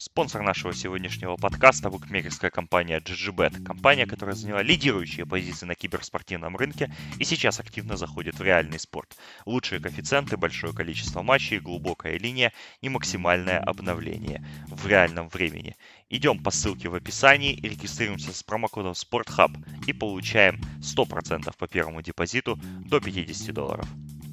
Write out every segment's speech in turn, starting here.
Спонсор нашего сегодняшнего подкаста – букмекерская компания GGBet. Компания, которая заняла лидирующие позиции на киберспортивном рынке и сейчас активно заходит в реальный спорт. Лучшие коэффициенты, большое количество матчей, глубокая линия и максимальное обновление в реальном времени. Идем по ссылке в описании и регистрируемся с промокодом SportHub и получаем 100% по первому депозиту до $50.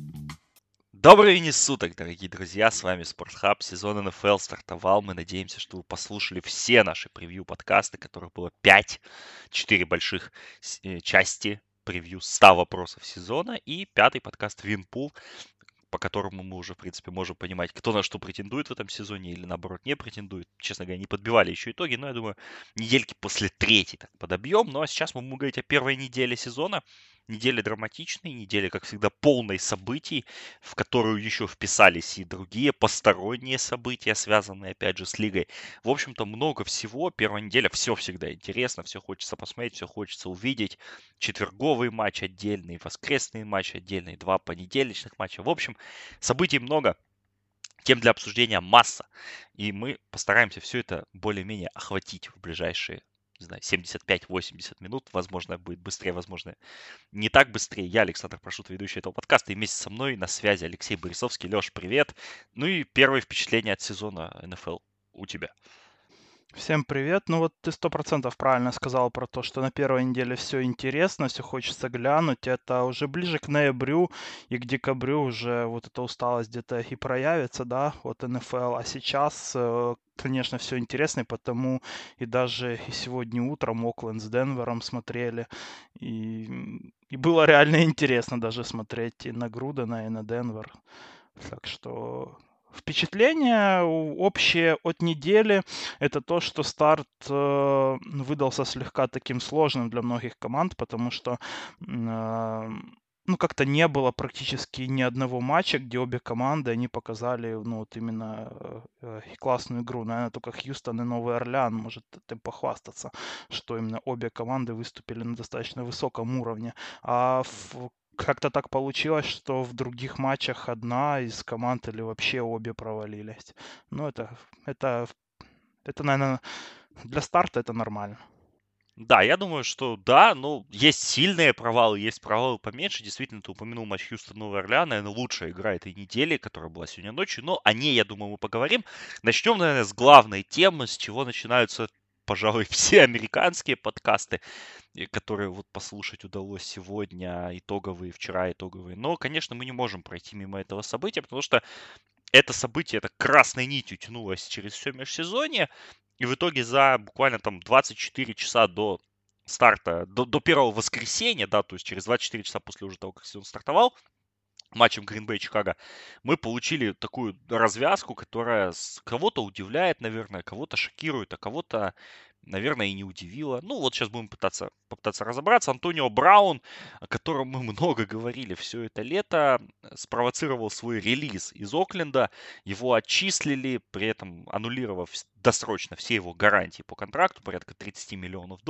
Добрый день суток, дорогие друзья, с вами Спортхаб, сезон НФЛ стартовал, мы надеемся, что вы послушали все наши превью-подкасты, которых было 5, 4 больших части превью 100 вопросов сезона и 5-й подкаст Винпул, по которому мы уже, в принципе, можем понимать, кто на что претендует в этом сезоне или, наоборот, не претендует. Честно говоря, не подбивали еще итоги, но я думаю, недельки после третьей так подобьем. Ну а сейчас мы будем говорить о первой неделе сезона. Неделя драматичной, неделя, как всегда, полной событий, в которую еще вписались и другие посторонние события, связанные, опять же, с лигой. В общем-то, много всего. Первая неделя, все всегда интересно, все хочется посмотреть, все хочется увидеть. Четверговый матч отдельный, воскресный матч отдельный, 2 понедельничных матча. В общем, событий много, тем для обсуждения масса. И мы постараемся все это более-менее охватить в ближайшие, не знаю, 75-80 минут. Возможно, будет быстрее, возможно, не так быстрее. Я, Александр Прошут, ведущий этого подкаста, и вместе со мной на связи Алексей Борисовский. Леш, привет. Ну и первые впечатления от сезона НФЛ у тебя. Всем привет. Ну вот ты 100% правильно сказал про то, что на первой неделе все интересно, все хочется глянуть. Это уже ближе к ноябрю и к декабрю уже вот эта усталость где-то и проявится, да, вот НФЛ. А сейчас, конечно, все интересно, и потому и даже и сегодня утром Окленд с Денвером смотрели. И было реально интересно даже смотреть и на Грудена, и на Денвер. Так что впечатления общие от недели это то, что старт выдался слегка таким сложным для многих команд, потому что ну, как-то не было практически ни одного матча, где обе команды, они показали, ну, вот именно классную игру. Наверное, только Хьюстон и Новый Орлеан может этим похвастаться, что именно обе команды выступили на достаточно высоком уровне. А как-то так получилось, что в других матчах одна из команд или вообще обе провалились. Ну, это, это, наверное, для старта это нормально. Да, я думаю, что да, но есть сильные провалы, есть провалы поменьше. Действительно, ты упомянул матч Хьюстон-Новый Орлеан, наверное, лучшая игра этой недели, которая была сегодня ночью. Но о ней, я думаю, мы поговорим. Начнем, наверное, с главной темы, с чего начинаются, пожалуй, все американские подкасты, которые вот послушать удалось сегодня, итоговые, вчера итоговые. Но, конечно, мы не можем пройти мимо этого события, потому что это событие, это красной нитью тянулось через все межсезонье, и в итоге за буквально там 24 часа до старта, до первого воскресенья, да, то есть через 24 часа после уже того, как сезон стартовал, матчем Green Bay Чикаго, мы получили такую развязку, которая кого-то удивляет, наверное, кого-то шокирует, а кого-то, наверное, и не удивила. Ну, вот сейчас будем попытаться разобраться. Антонио Браун, о котором мы много говорили все это лето, спровоцировал свой релиз из Окленда. Его отчислили, при этом аннулировав досрочно все его гарантии по контракту, порядка $30 миллионов.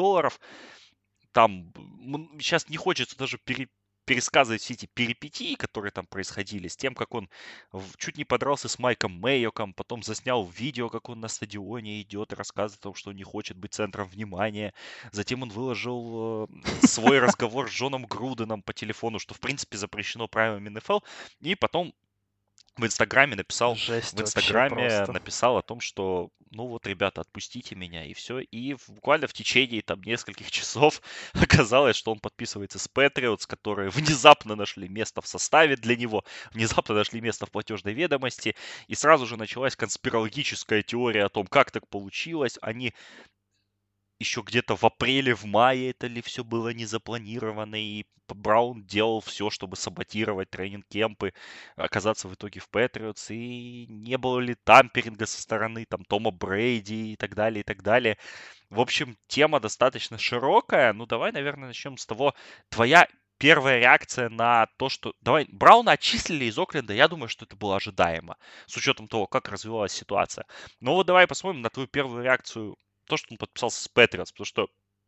Там сейчас не хочется даже пересказывать все эти перипетии, которые там происходили, с тем, как он чуть не подрался с Майком Мэйоком, потом заснял видео, как он на стадионе идет и рассказывает о том, что он не хочет быть центром внимания. Затем он выложил свой разговор с Джоном Груденом по телефону, что в принципе запрещено правилами НФЛ. И потом в Инстаграме Жесть вообще просто. написал о том, что, ну вот, ребята, отпустите меня, и все. И буквально в течение там нескольких часов оказалось, что он подписывается с Patriots, которые внезапно нашли место в составе для него, внезапно нашли место в платежной ведомости, и сразу же началась конспирологическая теория о том, как так получилось. Они еще где-то в апреле, в мае это ли все было не запланировано, и Браун делал все, чтобы саботировать тренинг-кемпы, оказаться в итоге в Патриотс, и не было ли тамперинга со стороны там Тома Брейди и так далее, и так далее. В общем, тема достаточно широкая. Ну, давай, наверное, начнем с того, твоя первая реакция на то, что... Давай, Брауна отчислили из Окленда, я думаю, что это было ожидаемо, с учетом того, как развивалась ситуация. Но вот давай посмотрим на твою первую реакцию, то, что он подписался с Патриотс, потому что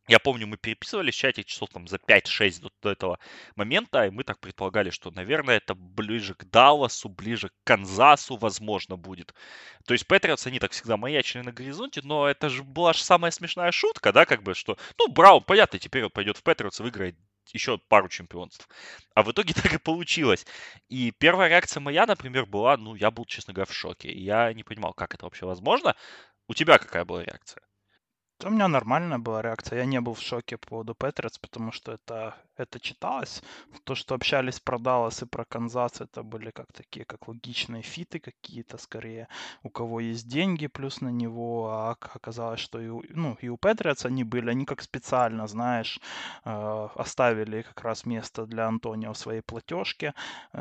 Я помню, мы переписывались в чате часов там за 5-6 до этого момента, и мы так предполагали, что, наверное, это ближе к Далласу, ближе к Канзасу, возможно, будет. То есть Патриотс, они так всегда маячили на горизонте, но это же была же самая смешная шутка, да, как бы, что, ну, Браун, понятно, теперь он пойдет в Патриотс и выиграет еще пару чемпионств. А в итоге так и получилось. И первая реакция моя, например, была, ну, я был, честно говоря, в шоке. Я не понимал, как это вообще возможно. У тебя какая была реакция? У меня нормальная была реакция. Я не был в шоке по поводу Патриотс, потому что это читалось. То, что общались про Даллас и про Канзас, это были как такие, как логичные фиты какие-то, скорее, у кого есть деньги плюс на него. А оказалось, что и у Патриотс они были, они как специально, знаешь, оставили как раз место для Антонио в своей платежке.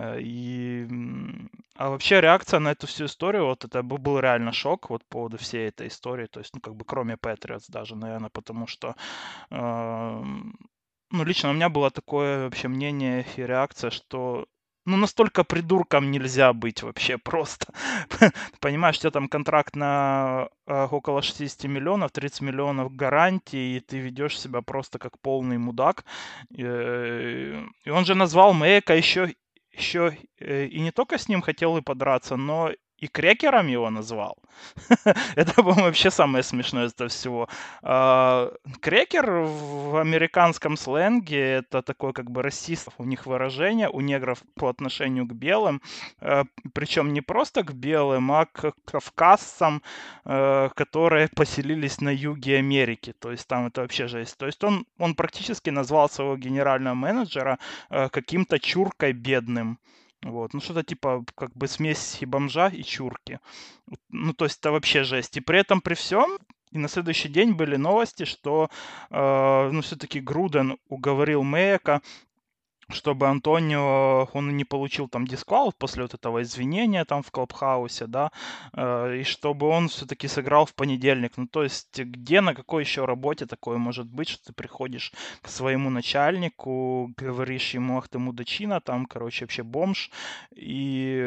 А вообще реакция на эту всю историю, вот это был реально шок вот по поводу всей этой истории, то есть, ну, как бы кроме Патриотс даже, наверное, потому что, эм, ну, лично у меня было такое вообще мнение и реакция, что, ну, настолько придурком нельзя быть вообще просто. Понимаешь, у тебя там контракт на около 60 миллионов, 30 миллионов гарантии, и ты ведешь себя просто как полный мудак. И он же назвал Мэйка еще и не только с ним хотел и подраться, но и крекером его назвал. Это, по-моему, вообще самое смешное из этого всего. Крекер в американском сленге это такое как бы расист. У них выражение, у негров по отношению к белым. Причем не просто к белым, а к кавказцам, которые поселились на юге Америки. То есть там это вообще жесть. То есть он практически назвал своего генерального менеджера каким-то чуркой бедным. Вот, ну что-то типа как бы смесь и бомжа, и чурки. Ну, то есть это вообще жесть. И при этом, при всем, и на следующий день были новости, что, ну, все-таки Груден уговорил Мэйка, чтобы Антонио, он не получил там дисквал после вот этого извинения там в Клабхаусе, да, и чтобы он все-таки сыграл в понедельник. Ну, то есть где, на какой еще работе такое может быть, что ты приходишь к своему начальнику, говоришь ему, ах ты мудачина, там, короче, вообще бомж, и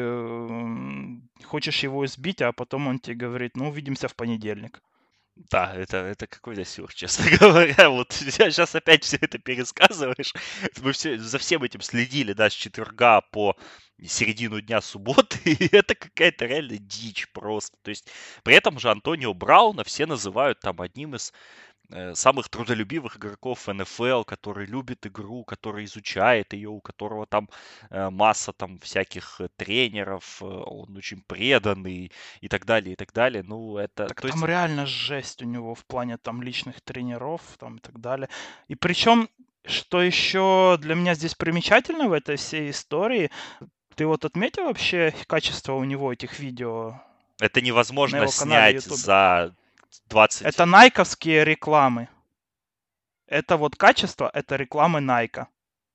хочешь его избить, а потом он тебе говорит, ну, увидимся в понедельник. Да, это какой-то сюр, честно говоря. Вот сейчас опять все это пересказываешь. Мы все, за всем этим следили, да, с четверга по середину дня субботы, и это какая-то реально дичь просто. То есть при этом же Антонио Брауна все называют там одним из самых трудолюбивых игроков НФЛ, который любит игру, который изучает ее, у которого там масса там всяких тренеров, он очень преданный и так далее, и так далее. Ну, это, Так то есть там реально жесть у него в плане там личных тренеров там и так далее. И причем, что еще для меня здесь примечательно в этой всей истории, ты вот отметил вообще качество у него этих видео это на невозможно его канале снять YouTube? за 20. Это найковские рекламы. Это вот качество, это рекламы Найка.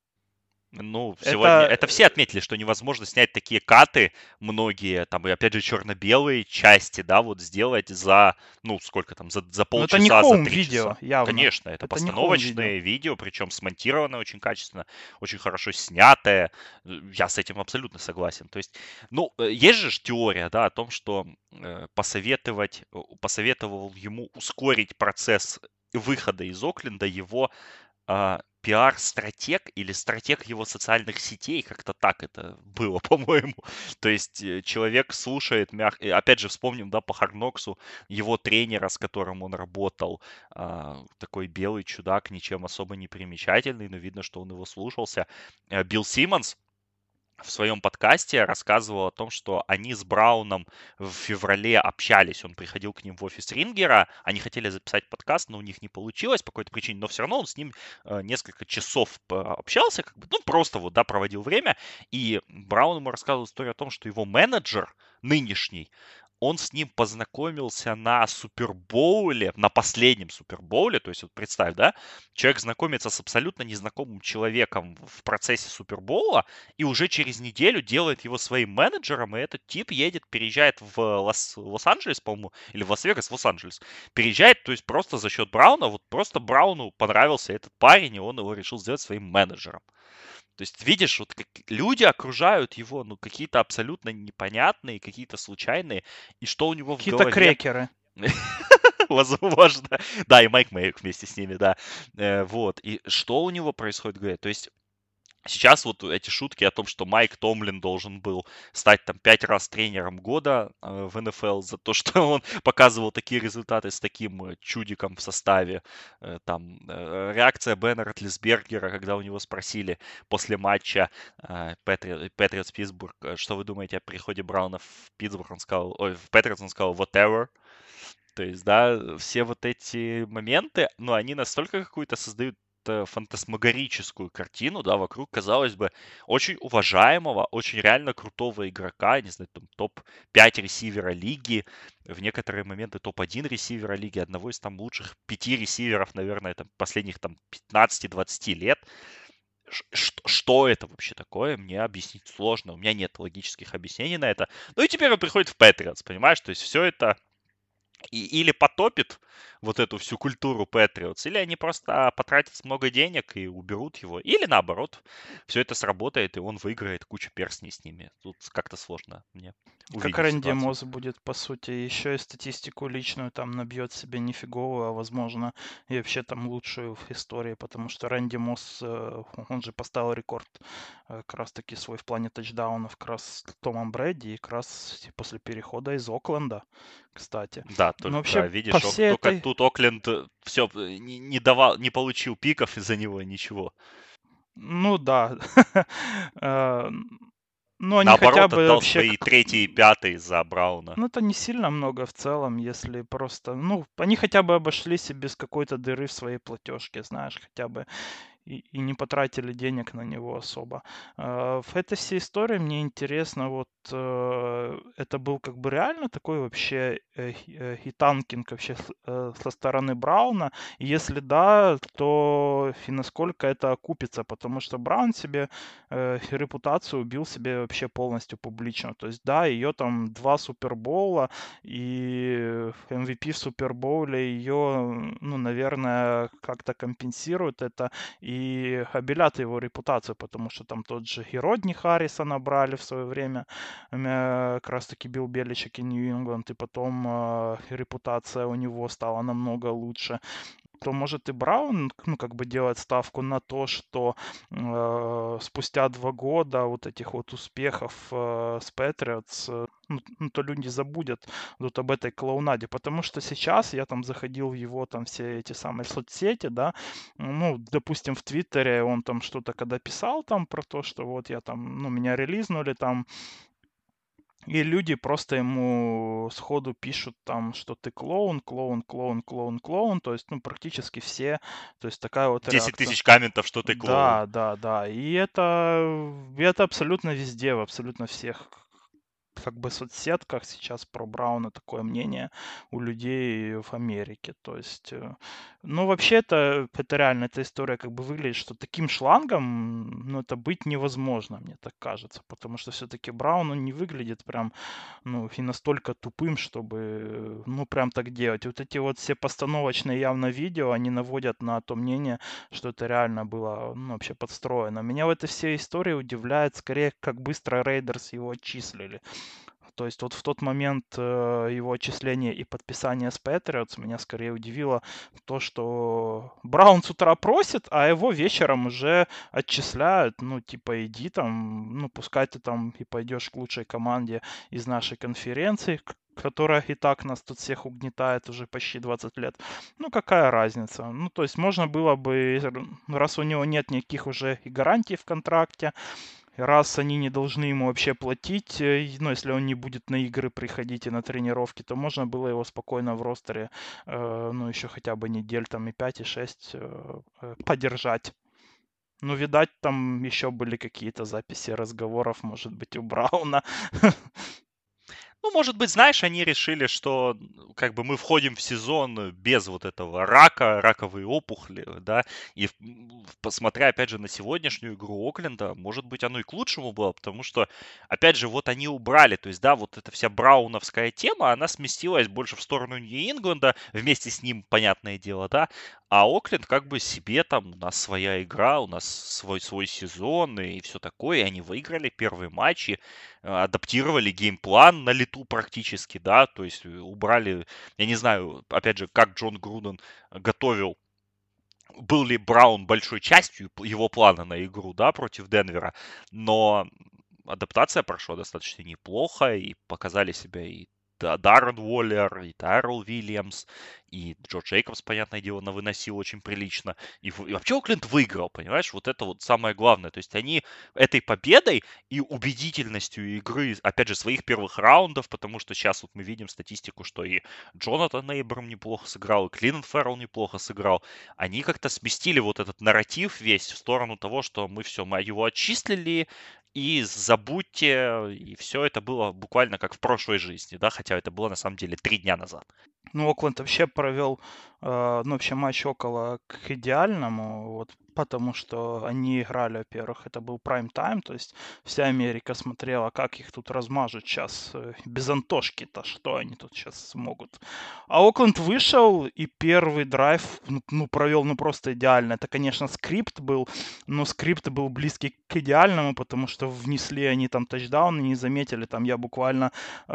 Ну, сегодня Это, это все отметили, что невозможно снять такие каты, многие, там, и опять же, черно-белые части, да, вот сделать за, ну, сколько там, за ну это не полчаса, за 3 часа. хоум-видео, явно. Конечно, это Это не хоум-видео. постановочные видео, причем смонтированное очень качественно, очень хорошо снятое. Я с этим абсолютно согласен. То есть, ну, есть же теория, да, о том, что посоветовал ему ускорить процесс выхода из Окленда его пиар-стратег или стратег его социальных сетей, как-то так это было, по-моему. То есть человек слушает, опять же, вспомним, да, по Харноксу его тренера, с которым он работал, такой белый чудак, ничем особо не примечательный, но видно, что он его слушался. Билл Симмонс в своем подкасте рассказывал о том, что они с Брауном в феврале общались. Он приходил к ним в офис Рингера. Они хотели записать подкаст, но у них не получилось по какой-то причине. Но все равно он с ним несколько часов общался, как бы, ну, просто вот, да, проводил время. И Браун ему рассказывал историю о том, что его менеджер нынешний, он с ним познакомился на Супербоуле, на последнем Супербоуле, то есть вот представь, да, человек знакомится с абсолютно незнакомым человеком в процессе Супербоула, и уже через неделю делает его своим менеджером, и этот тип едет, переезжает в Лос-Анджелес, по-моему, или в Лас-Вегас, в Лос-Анджелес, переезжает, то есть просто за счет Брауна, вот просто Брауну понравился этот парень, и он его решил сделать своим менеджером. То есть, видишь, вот как люди окружают его, ну, какие-то абсолютно непонятные, какие-то случайные, и что у него в Какие-то голове. крекеры. возможно. Да, и Майк Мэйк вместе с ними, да. Вот. И что у него происходит, говорят? То есть сейчас вот эти шутки о том, что Майк Томлин должен был стать там 5 раз тренером года в НФЛ за то, что он показывал такие результаты с таким чудиком в составе. Там реакция Бена Ротлисбергера, когда у него спросили после матча Патриотс Питтсбург, что вы думаете о приходе Брауна в Питтсбург, он сказал, ой, в Патриотс он сказал whatever. То есть, да, все вот эти моменты, ну, они настолько какую-то создают фантасмагорическую картину, да, вокруг, казалось бы, очень уважаемого, очень реально крутого игрока, не знаю, там топ-5 ресивера лиги, в некоторые моменты топ-1 ресивера лиги, одного из там лучших 5 ресиверов, наверное, там, последних там 15-20 лет. Что это вообще такое, мне объяснить сложно, у меня нет логических объяснений на это. Ну и теперь он приходит в Патриотс, понимаешь, то есть все это или потопит вот эту всю культуру Патриотс, или они просто потратят много денег и уберут его, или наоборот, все это сработает, и он выиграет кучу перстней с ними. Тут как-то сложно мне Как увидеть Рэнди ситуацию. Мосс будет, по сути, еще и статистику личную там набьет себе нифиговую, а возможно и вообще там лучшую в истории, потому что Рэнди Мосс, он же поставил рекорд как раз-таки свой в плане тачдаунов как раз с Томом Брэди и как раз после перехода из Окленда, кстати. Да, Но только вообще по видишь, всей только этой... тут Окленд все не давал, не получил пиков из-за него, ничего. Ну да. Э, Ну, они хотя Наоборот, бы отдал вообще свои третий и пятый за Брауна. ну, это не сильно много в целом, если просто... Ну, они хотя бы обошлись и без какой-то дыры в своей платежке, знаешь, хотя бы и не потратили денег на него особо. В этой всей истории мне интересно, вот это был как бы реально такой вообще хитанкинг вообще со стороны Брауна? И если да, то и насколько это окупится? Потому что Браун себе репутацию убил себе вообще полностью публично. То есть да, ее там 2 Супербоула и MVP в Супербоуле ее, ну, наверное, как-то компенсирует это и обелят его репутацию, потому что там тот же и Родни Харриса набрали в свое время, как раз таки Билл Беличек и Нью-Ингланд, и потом репутация у него стала намного лучше. То может и Браун, ну, как бы делать ставку на то, что спустя 2 года вот этих вот успехов с Патриотс, ну, то люди забудут вот об этой клоунаде, потому что сейчас я там заходил в его там все эти самые соцсети, да, ну, допустим, в Твиттере он там что-то когда писал там про то, что вот я там, ну, меня релизнули там, и люди просто ему сходу пишут там, что ты клоун, клоун, клоун, клоун, клоун. То есть, ну, практически все. То есть такая вот 10 реакция. тысяч комментов, что ты клоун. Да, да, да. И это абсолютно везде, в абсолютно всех как бы соцсетках сейчас про Брауна такое мнение у людей в Америке. То есть, ну, вообще это реально, эта история как бы выглядит, что таким шлангом, ну, это быть невозможно, мне так кажется. Потому что все-таки Браун, он не выглядит прям, ну, и настолько тупым, чтобы, ну, прям так делать. Вот эти вот все постановочные явно видео, они наводят на то мнение, что это реально было, ну, вообще подстроено. Меня в этой всей истории удивляет скорее, как быстро Рейдерс его отчислили. То есть вот в тот момент его отчисления и подписания с Патриотс меня скорее удивило то, что Браун с утра просит, а его вечером уже отчисляют. Ну, типа, иди там, ну, пускай ты там и пойдешь к лучшей команде из нашей конференции, которая и так нас тут всех угнетает уже почти 20 лет. Ну, какая разница? Ну, то есть можно было бы, раз у него нет никаких уже и гарантий в контракте, раз они не должны ему вообще платить, ну, если он не будет на игры приходить и на тренировки, то можно было его спокойно в ростере, ну, еще хотя бы недель, там, и 5, и 6 подержать. Ну, видать, там еще были какие-то записи разговоров, может быть, у Брауна. Ну, может быть, знаешь, они решили, что как бы мы входим в сезон без вот этого рака, раковые опухоли, да, и посмотря, опять же, на сегодняшнюю игру Окленда, может быть, оно и к лучшему было, потому что, опять же, вот они убрали, то есть, да, вот эта вся брауновская тема, она сместилась больше в сторону Нью-Ингланда, вместе с ним, понятное дело, да, А Окленд как бы себе там, у нас своя игра, у нас свой сезон и все такое. И они выиграли первые матчи, адаптировали геймплан на лету практически, да, то есть убрали, я не знаю, опять же, как Джон Груден готовил, был ли Браун большой частью его плана на игру, да, против Денвера, но адаптация прошла достаточно неплохо, и показали себя и Даррен Уоллер, и Тайрол Вильямс, и Джо Джейкобс, понятное дело, выносил очень прилично. И вообще Окленд выиграл, понимаешь? Вот это вот самое главное. То есть они этой победой и убедительностью игры, опять же, своих первых раундов, потому что сейчас вот мы видим статистику, что и Джонатан Эйбрам неплохо сыграл, и Клинан Феррелл неплохо сыграл. Они как-то сместили вот этот нарратив весь в сторону того, что мы все, мы его отчислили, и забудьте, и все это было буквально как в прошлой жизни, да, хотя это было на самом деле 3 дня назад. Ну, Окленд вообще провел, ну, вообще матч около к идеальному, вот, потому что они играли, во-первых, это был прайм-тайм, то есть вся Америка смотрела, как их тут размажут сейчас без Антошки-то, что они тут сейчас смогут. А Окленд вышел и первый драйв, ну, провел, ну, просто идеально. Это, конечно, скрипт был, но скрипт был близкий к идеальному, потому что внесли они там тачдаун, не заметили, там я буквально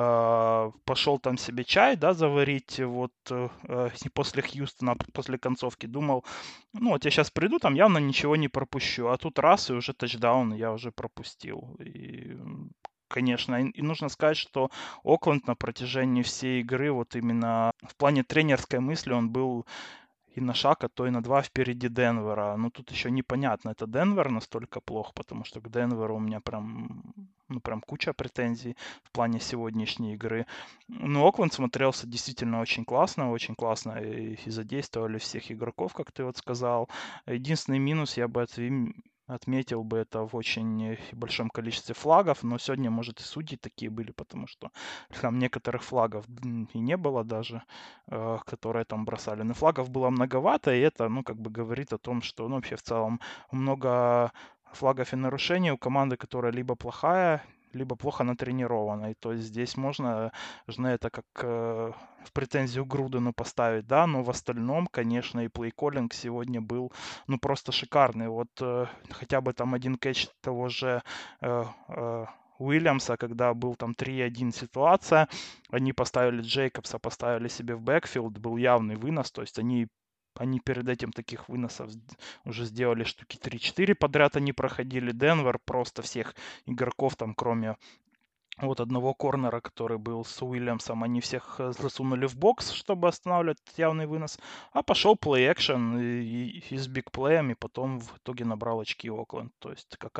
пошел там себе чай, да, заварить, вот после Хьюстона, после концовки, думал, ну вот я сейчас приду, там явно ничего не пропущу, а тут раз, и уже тачдаун я уже пропустил. И, конечно, и нужно сказать, что Окленд на протяжении всей игры, вот именно в плане тренерской мысли, он был и на шаг, а то и на два впереди Денвера. Ну, тут еще непонятно, это Денвер настолько плох, потому что к Денверу у меня прям, ну, прям куча претензий в плане сегодняшней игры. Но Окленд смотрелся действительно очень классно и задействовали всех игроков, как ты вот сказал. Единственный минус я бы отметил бы это в очень большом количестве флагов, но сегодня, может, и судьи такие были, потому что там некоторых флагов и не было даже, которые там бросали. Но флагов было многовато, и это, ну, как бы говорит о том, что, ну, вообще в целом много флагов и нарушений у команды, которая либо плохая, либо плохо натренирована. И то есть здесь можно же на это как в претензию Грудену поставить, да, но в остальном, конечно, и плей-коллинг сегодня был, ну, просто шикарный. Вот хотя бы там один кэч того же Уильямса, когда был там 3-1 ситуация, они поставили Джейкобса, поставили себе в бэкфилд, был явный вынос, то есть они перед этим таких выносов уже сделали штуки 3-4 подряд, они проходили. Денвер просто всех игроков там, кроме вот одного корнера, который был с Уильямсом, они всех засунули в бокс, чтобы останавливать явный вынос. А пошел плей-экшен и с бигплеем, и потом в итоге набрал очки Окленд. То есть как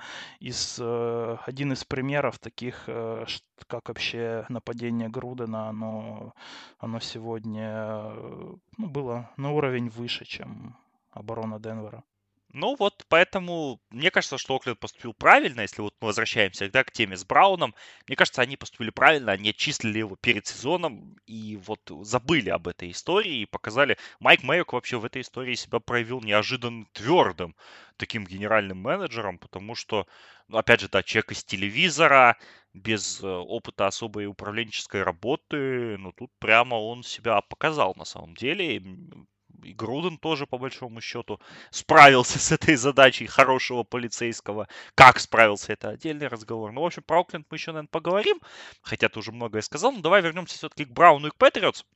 один из примеров таких, как вообще нападение Грудена, оно сегодня ну, было на уровень выше, чем оборона Денвера. Ну вот, поэтому мне кажется, что Окленд поступил правильно, если вот мы возвращаемся да, к теме с Брауном. Мне кажется, они поступили правильно, они отчислили его перед сезоном и вот забыли об этой истории и показали. Майк Мэйок вообще в этой истории себя проявил неожиданно твердым таким генеральным менеджером, потому что, ну, опять же, да, человек из телевизора, без опыта особой управленческой работы, ну, тут прямо он себя показал на самом деле. И Груден тоже, по большому счету, справился с этой задачей хорошего полицейского. Как справился, это отдельный разговор. Ну, в общем, про Окленд мы еще, наверное, поговорим. Хотя ты уже многое сказал. Но давай вернемся все-таки к Брауну и к Патриотс.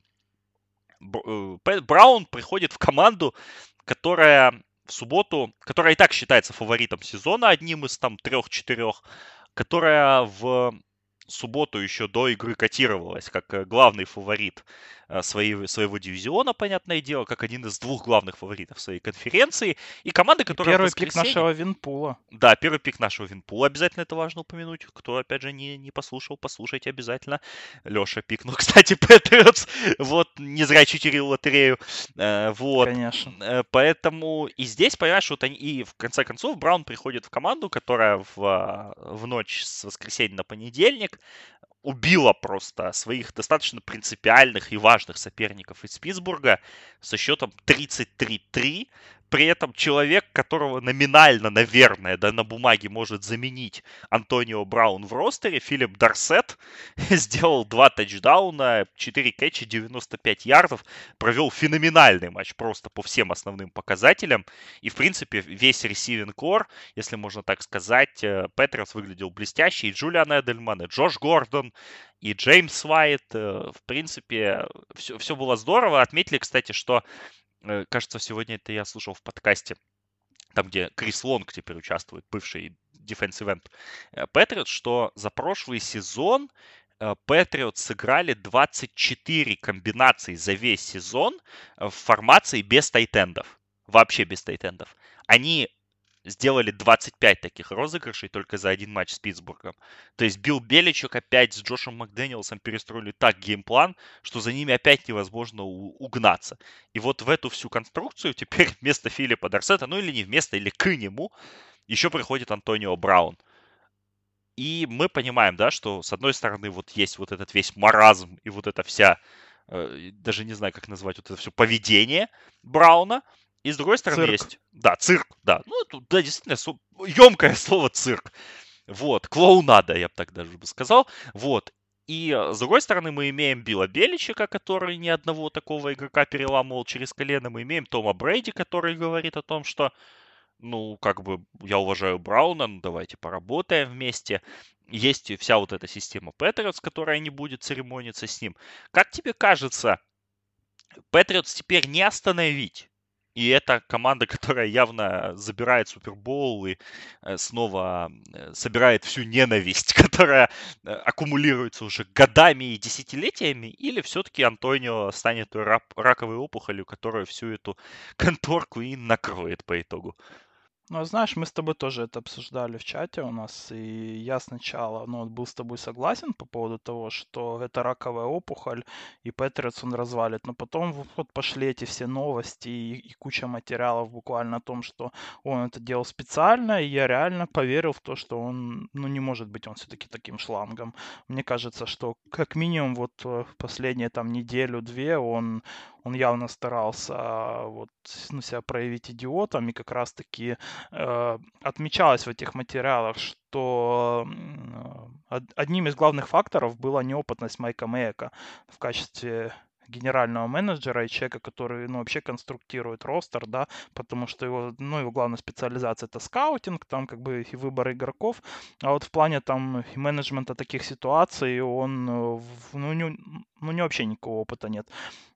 Браун приходит в команду, которая в субботу, которая и так считается фаворитом сезона, одним из там 3-4, которая в субботу еще до игры котировалась как главный фаворит своего дивизиона, понятное дело, как один из двух главных фаворитов своей конференции. И команда, И которая в первый пик воскресенье... нашего Винпула. Да, первый пик нашего Винпула. Обязательно это важно упомянуть. Кто, опять же, не послушал, послушайте обязательно. Леша пикнул, кстати, Патриотс. Вот, не зря читерил лотерею. Вот. Конечно. Поэтому и здесь, понимаешь, вот они... И в конце концов Браун приходит в команду, которая в ночь с воскресенья на понедельник убила просто своих достаточно принципиальных и важных соперников из Питтсбурга со счетом 33-3. при этом человек, которого номинально, наверное, да, на бумаге может заменить Антонио Браун в ростере, Филипп Дорсет, сделал 2 тачдауна, 4 кэтча, 95 ярдов, провел феноменальный матч просто по всем основным показателям. И, в принципе, весь ресивинг кор, если можно так сказать, Патриотс выглядел блестяще. И Джулиан Эдельман, и Джош Гордон, и Джеймс Уайт. В принципе, все было здорово. Отметили, кстати, что кажется, сегодня это я слушал в подкасте, там, где Крис Лонг теперь участвует, бывший defensive end Патриотс, что за прошлый сезон Патриотс сыграли 24 комбинации за весь сезон в формации без тайтендов. Вообще без тайтендов. Они сделали 25 таких розыгрышей только за один матч с Питтсбургом. То есть Билл Беличек опять с Джошем Макдэниелсом перестроили так геймплан, что за ними опять невозможно угнаться. И вот в эту всю конструкцию теперь вместо Филиппа Дорсета, ну или не вместо, или к нему, еще приходит Антонио Браун. И мы понимаем, да, что с одной стороны вот есть вот этот весь маразм и вот эта вся, даже не знаю, как назвать, вот это все поведение Брауна, и с другой стороны Цирк. есть, да, цирк, да, ну, это, да, действительно, емкое слово цирк, вот, клоунада, я бы так даже бы сказал, вот. И с другой стороны мы имеем Билла Беличика, который ни одного такого игрока переламывал через колено, мы имеем Тома Брейди, который говорит о том, что ну, как бы, я уважаю Брауна, ну, давайте поработаем вместе. Есть и вся вот эта система Патриотс, которая не будет церемониться с ним. Как тебе кажется, Патриотс теперь не остановить? И это команда, которая явно забирает Супербоул и снова собирает всю ненависть, которая аккумулируется уже годами и десятилетиями, или все-таки Антонио станет той раковой опухолью, которая всю эту конторку и накроет по итогу? Ну, а знаешь, мы с тобой тоже это обсуждали в чате у нас, и я сначала, ну, вот был с тобой согласен по поводу того, что это раковая опухоль, и Патриотс он развалит, но потом вот пошли эти все новости и куча материалов буквально о том, что он это делал специально, и я реально поверил в то, что он, ну, не может быть он все-таки таким шлангом. Мне кажется, что как минимум вот последние там неделю-две он явно старался вот, ну, себя проявить идиотом, и как раз-таки отмечалось в этих материалах, что одним из главных факторов была неопытность Майка Мэйка в качестве генерального менеджера и человека, который, ну, вообще конструктирует ростер, да, потому что его, ну, его главная специализация это скаутинг, там как бы и выбор игроков, а вот в плане там менеджмента таких ситуаций он, ну, у него вообще никакого опыта нет.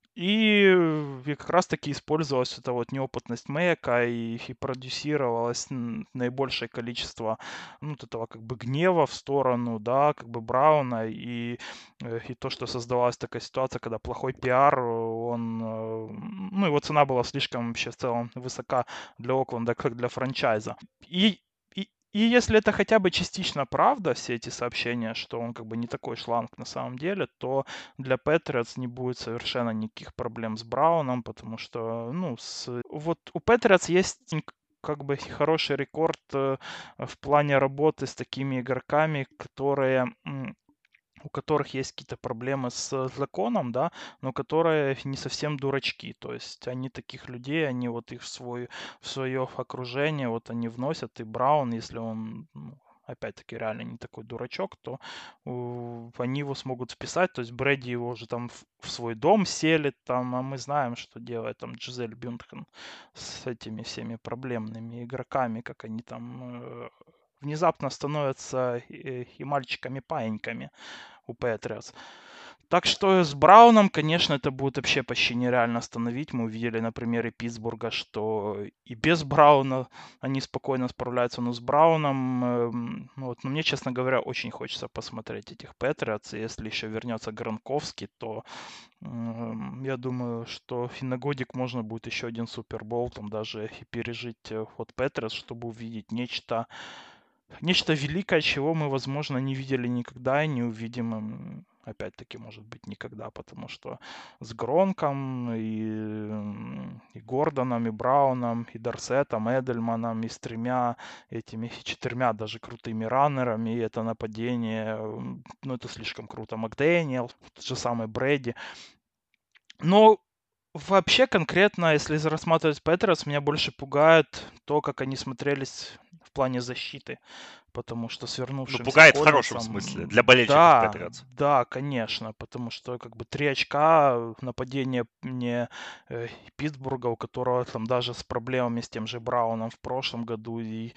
И как раз-таки использовалась эта вот неопытность Мэка и продюсировалось наибольшее количество ну, вот этого как бы гнева в сторону, да, как бы Брауна и то, что создавалась такая ситуация, когда плохой пиар, ну, его цена была слишком вообще в целом высока для Окленда, как для франчайза. И если это хотя бы частично правда, все эти сообщения, что он как бы не такой шланг на самом деле, то для Патриотс не будет совершенно никаких проблем с Брауном, потому что, ну, вот у Патриотс есть как бы хороший рекорд в плане работы с такими игроками, у которых есть какие-то проблемы с законом, да, но которые не совсем дурачки. То есть они таких людей, они вот их в свое окружение, вот они вносят. И Браун, если он, ну, опять-таки, реально не такой дурачок, то они его смогут вписать. То есть Брэди его уже там в свой дом селит, там, а мы знаем, что делает там Джизель Бюндхен с этими всеми проблемными игроками, как они там внезапно становятся и мальчиками-паиньками у Патриотс. Так что с Брауном, конечно, это будет вообще почти нереально остановить. Мы увидели на примере Питтсбурга, что и без Брауна они спокойно справляются, но с Брауном, ну вот, но мне, честно говоря, очень хочется посмотреть этих Патриотс. И если еще вернется Гранковский, то я думаю, что и на годик можно будет еще один Супербол, там даже и пережить от Патриотс, чтобы увидеть нечто великое, чего мы, возможно, не видели никогда и не увидим, опять-таки, может быть, никогда, потому что с Гронком и Гордоном, и Брауном, и Дорсетом, Эдельманом, и с этими четырьмя даже крутыми раннерами, и это нападение, ну, это слишком круто. Макдэниел, тот же самый Брэди. Но Вообще, конкретно, если рассматривать Патриотс, меня больше пугает то, как они смотрелись в плане защиты. Потому что с Ну, вернувшимся пугает в хорошем смысле, для Коллинсом, болельщиков да, Патриотс. да, конечно, потому что как бы 3 очка нападение мне Питтсбурга, у которого там даже с проблемами с тем же Брауном в прошлом году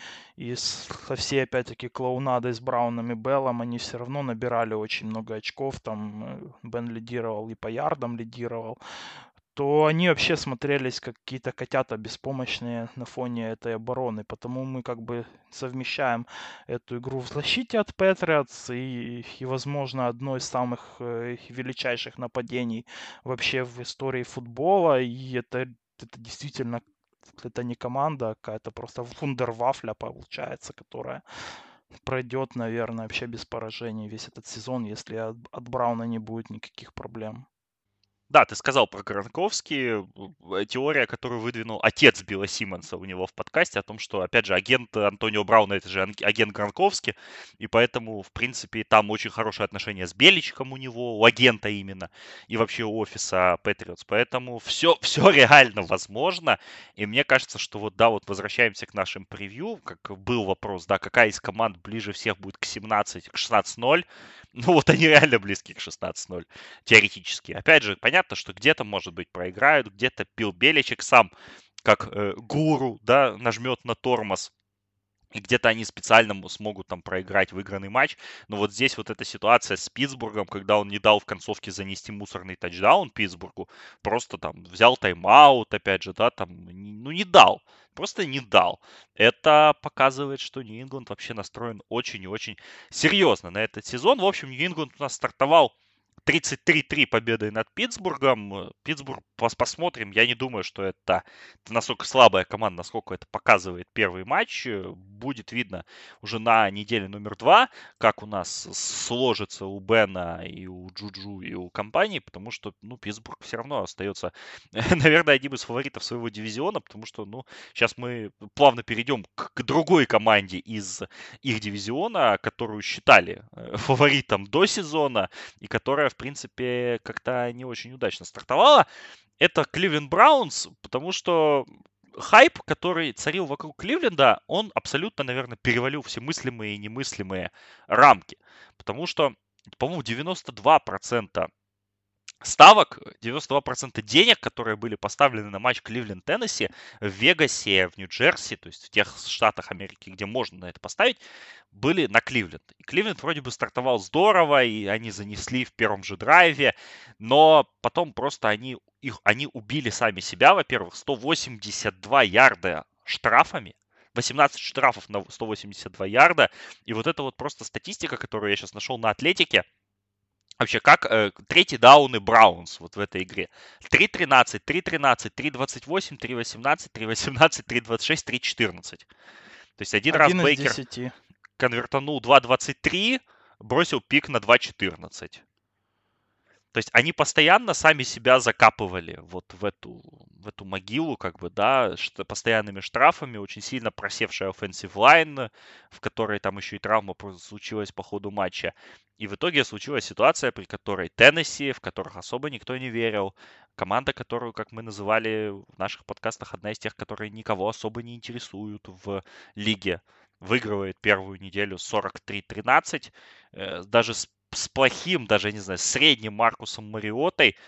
со всей опять-таки клоунадой с Брауном и Беллом, они все равно набирали очень много очков, там Бен лидировал и по ярдам лидировал, то они вообще смотрелись как какие-то котята беспомощные на фоне этой обороны. Потому мы как бы совмещаем эту игру в защите от Патриотс и возможно, одно из самых величайших нападений вообще в истории футбола. И это действительно это не команда, а какая-то просто вундервафля получается, которая пройдет, наверное, вообще без поражений весь этот сезон, если от Брауна не будет никаких проблем. Да, ты сказал про Гранковский, теория, которую выдвинул отец Билла Симмонса у него в подкасте, о том, что, опять же, агент Антонио Брауна — это же агент Гранковский, и поэтому, в принципе, там очень хорошие отношения с Беличком у него, у агента именно, и вообще у офиса Патриотс, поэтому все реально возможно, и мне кажется, что вот, да, вот возвращаемся к нашим превью, как был вопрос, да, какая из команд ближе всех будет к 17, к 16-0, ну вот они реально близки к 16-0 теоретически. Опять же, понятно, что где-то, может быть, проиграют, где-то Билл Беличек сам, как гуру, да, нажмет на тормоз, и где-то они специально смогут там проиграть выигранный матч. Но вот здесь вот эта ситуация с Питтсбургом, когда он не дал в концовке занести мусорный тачдаун Питтсбургу, просто там взял тайм-аут, опять же, да, там, ну не дал. Просто не дал. Это показывает, что Нью-Ингланд вообще настроен очень и очень серьезно на этот сезон. В общем, Нью-Ингланд у нас стартовал 33-3 победой над Питтсбургом. Питтсбург, посмотрим. Я не думаю, что это настолько слабая команда, насколько это показывает первый матч. Будет видно уже на неделе номер 2, как у нас сложится у Бена и у Джуджу и у компании, потому что, ну, Питтсбург все равно остается, наверное, одним из фаворитов своего дивизиона, потому что, ну, сейчас мы плавно перейдем к другой команде из их дивизиона, которую считали фаворитом до сезона, и которая, в принципе, как-то не очень удачно стартовала. Это Кливленд Браунс, потому что хайп, который царил вокруг Кливленда, он абсолютно, наверное, перевалил все мыслимые и немыслимые рамки. Потому что, по-моему, 92% ставок, 92% денег, которые были поставлены на матч Кливленд-Теннесси в Вегасе, в Нью-Джерси, то есть в тех штатах Америки, где можно на это поставить, были на Кливленд. И Кливленд вроде бы стартовал здорово, и они занесли в первом же драйве, но потом просто они убили сами себя, во-первых, 182 ярда штрафами, 18 штрафов на 182 ярда, и вот это вот просто статистика, которую я сейчас нашел на Атлетике. Вообще, как третий дауны Браунс вот в этой игре. 3-13, 3-13, 3-28, 3-18, 3-18, 3-26, 3-14. То есть один раз Один из Бейкер 10. конвертанул 2-23, бросил пик на 2-14. То есть они постоянно сами себя закапывали вот в эту могилу, как бы, да, постоянными штрафами, очень сильно просевшая offensive line, в которой там еще и травма случилась по ходу матча. И в итоге случилась ситуация, при которой Теннесси, в которых особо никто не верил, команда, которую, как мы называли в наших подкастах, одна из тех, которые никого особо не интересуют в лиге, выигрывает первую неделю 43-13, даже с плохим, даже, я не знаю, средним Маркусом Мариотой.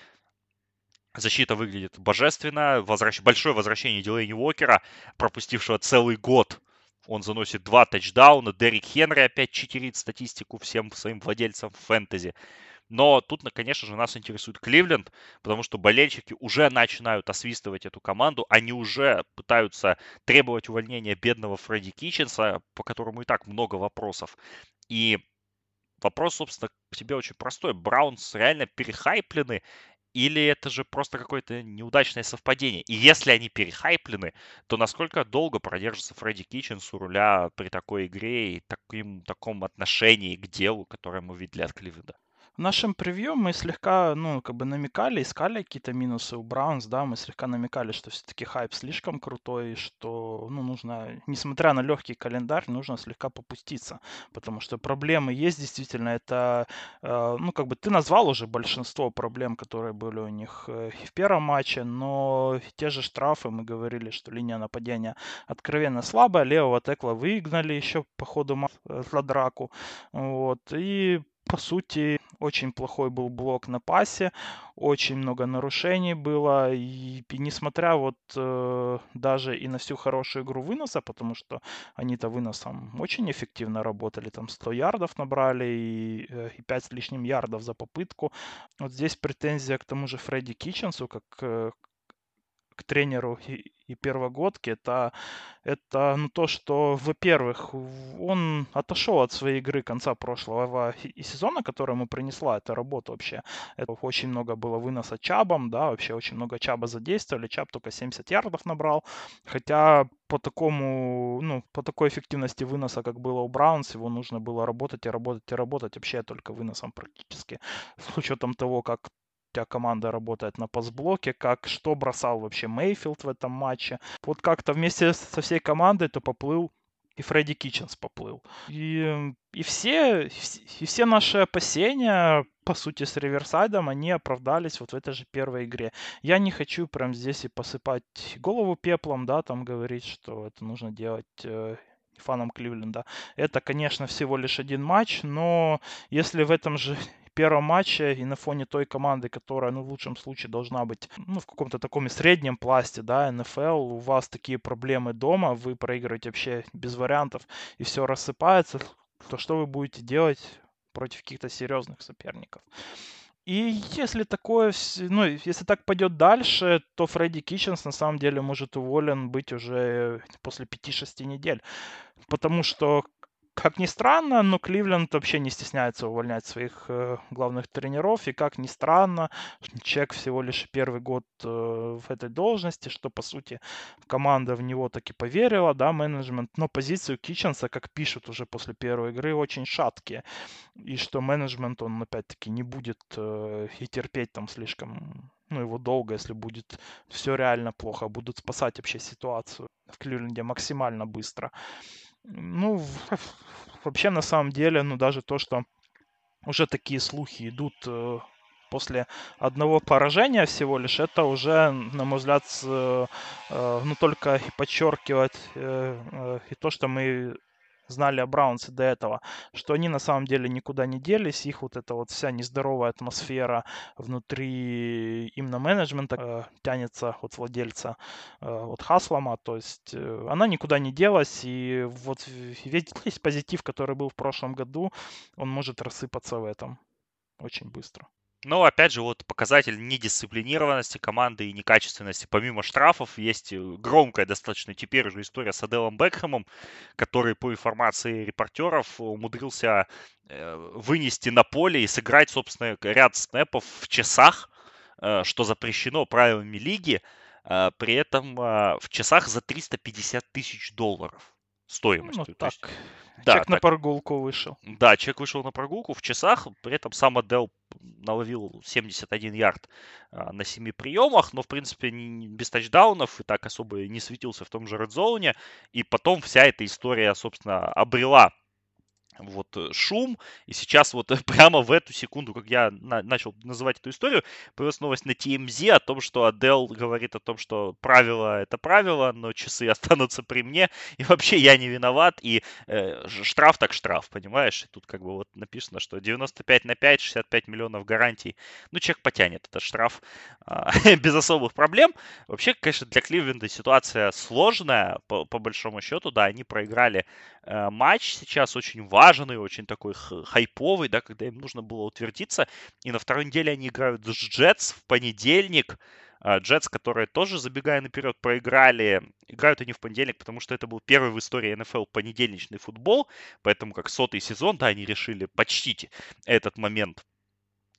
Защита выглядит божественно. Большое возвращение Дилейни Уокера, пропустившего целый год. Он заносит 2 тачдауна. Дерек Хенри опять читерит статистику всем своим владельцам фэнтези. Но тут, конечно же, нас интересует Кливленд, потому что болельщики уже начинают освистывать эту команду. Они уже пытаются требовать увольнения бедного Фредди Китченса, по которому и так много вопросов. И вопрос, собственно, к тебе очень простой. Браунс реально перехайплены или это же просто какое-то неудачное совпадение? И если они перехайплены, то насколько долго продержится Фредди Китченс у руля при такой игре и таком отношении к делу, которое мы видели от Кливленда? В нашем превью мы слегка, намекали, искали какие-то минусы у Браунс, да, мы слегка намекали, что все-таки хайп слишком крутой, что, нужно, несмотря на легкий календарь, нужно слегка попуститься, потому что проблемы есть действительно, это, ты назвал уже большинство проблем, которые были у них и в первом матче, но те же штрафы, мы говорили, что линия нападения откровенно слабая, левого текла выгнали еще по ходу за драку, вот, и по сути, очень плохой был блок на пасе, очень много нарушений было, и несмотря даже и на всю хорошую игру выноса, потому что они-то выносом очень эффективно работали, там 100 ярдов набрали и 5 с лишним ярдов за попытку. Вот здесь претензия к тому же Фредди Китченсу, как к тренеру и первогодке, это то, что, во-первых, он отошел от своей игры конца прошлого и сезона, которая ему принесла эта работа вообще. Это очень много было выноса Чабом, да, вообще очень много Чаба задействовали. Чаб только 70 ярдов набрал, хотя по такой эффективности выноса, как было у Браунс, его нужно было работать и работать и работать вообще только выносом практически. С учетом того, как у тебя команда работает на пасблоке, что бросал вообще Мейфилд в этом матче. Вот как-то вместе со всей командой то поплыл и Фредди Китченс поплыл. И все наши опасения, по сути, с Риверсайдом, они оправдались вот в этой же первой игре. Я не хочу прям здесь и посыпать голову пеплом, да, там говорить, что это нужно делать фанам Кливленда. Это, конечно, всего лишь один матч, но если в этом же первом матче и на фоне той команды, которая, в лучшем случае должна быть, в каком-то таком среднем пласте, да, НФЛ, у вас такие проблемы дома, вы проигрываете вообще без вариантов, и все рассыпается, то что вы будете делать против каких-то серьезных соперников? И если если так пойдет дальше, то Фредди Китченс на самом деле может уволен быть уже после 5-6 недель. Потому что, как ни странно, но Кливленд вообще не стесняется увольнять своих главных тренеров. И как ни странно, человек всего лишь первый год в этой должности, что, по сути, команда в него таки поверила, да, менеджмент. Но позицию Китченса, как пишут уже после первой игры, очень шаткие. И что менеджмент, он опять-таки не будет и терпеть там слишком его долго, если будет все реально плохо, будут спасать вообще ситуацию в Кливленде максимально быстро. Вообще, на самом деле, даже то, что уже такие слухи идут после одного поражения всего лишь, это уже, на мой взгляд, только и подчеркивает и то, что мы знали о Браунсе до этого, что они на самом деле никуда не делись, их вот эта вот вся нездоровая атмосфера внутри именно менеджмента тянется от владельца, от Хаслама, то есть она никуда не делась, и вот весь позитив, который был в прошлом году, он может рассыпаться в этом очень быстро. Но, опять же, вот показатель недисциплинированности команды и некачественности. Помимо штрафов, есть громкая достаточно теперь уже история с Оделом Бекхэмом, который, по информации репортеров, умудрился вынести на поле и сыграть, собственно, ряд снэпов в часах, что запрещено правилами лиги. При этом в часах за $350 тысяч стоимостью. То Так, есть, да, человек на так. прогулку вышел. Да, человек вышел на прогулку в часах, при этом сам Адел наловил 71 ярд на 7 приемах, но, в принципе, без тачдаунов и так особо и не светился в том же редзоуне. И потом вся эта история, собственно, обрела шум, и сейчас вот прямо в эту секунду, как я начал называть эту историю, появилась новость на TMZ о том, что Адел говорит о том, что правило это правило, но часы останутся при мне, и вообще я не виноват, и штраф так штраф, понимаешь? И тут как бы вот написано, что 95/5, 65 миллионов гарантий, человек потянет этот штраф без особых проблем. Вообще, конечно, для Кливленда ситуация сложная, по большому счету, да, они проиграли матч сейчас очень важный, очень такой хайповый, да, когда им нужно было утвердиться. И на второй неделе они играют с Джетс в понедельник. Джетс, которые тоже, забегая наперед, проиграли. Играют они в понедельник, потому что это был первый в истории НФЛ понедельничный футбол. Поэтому как 100-й сезон, да, они решили почтить этот момент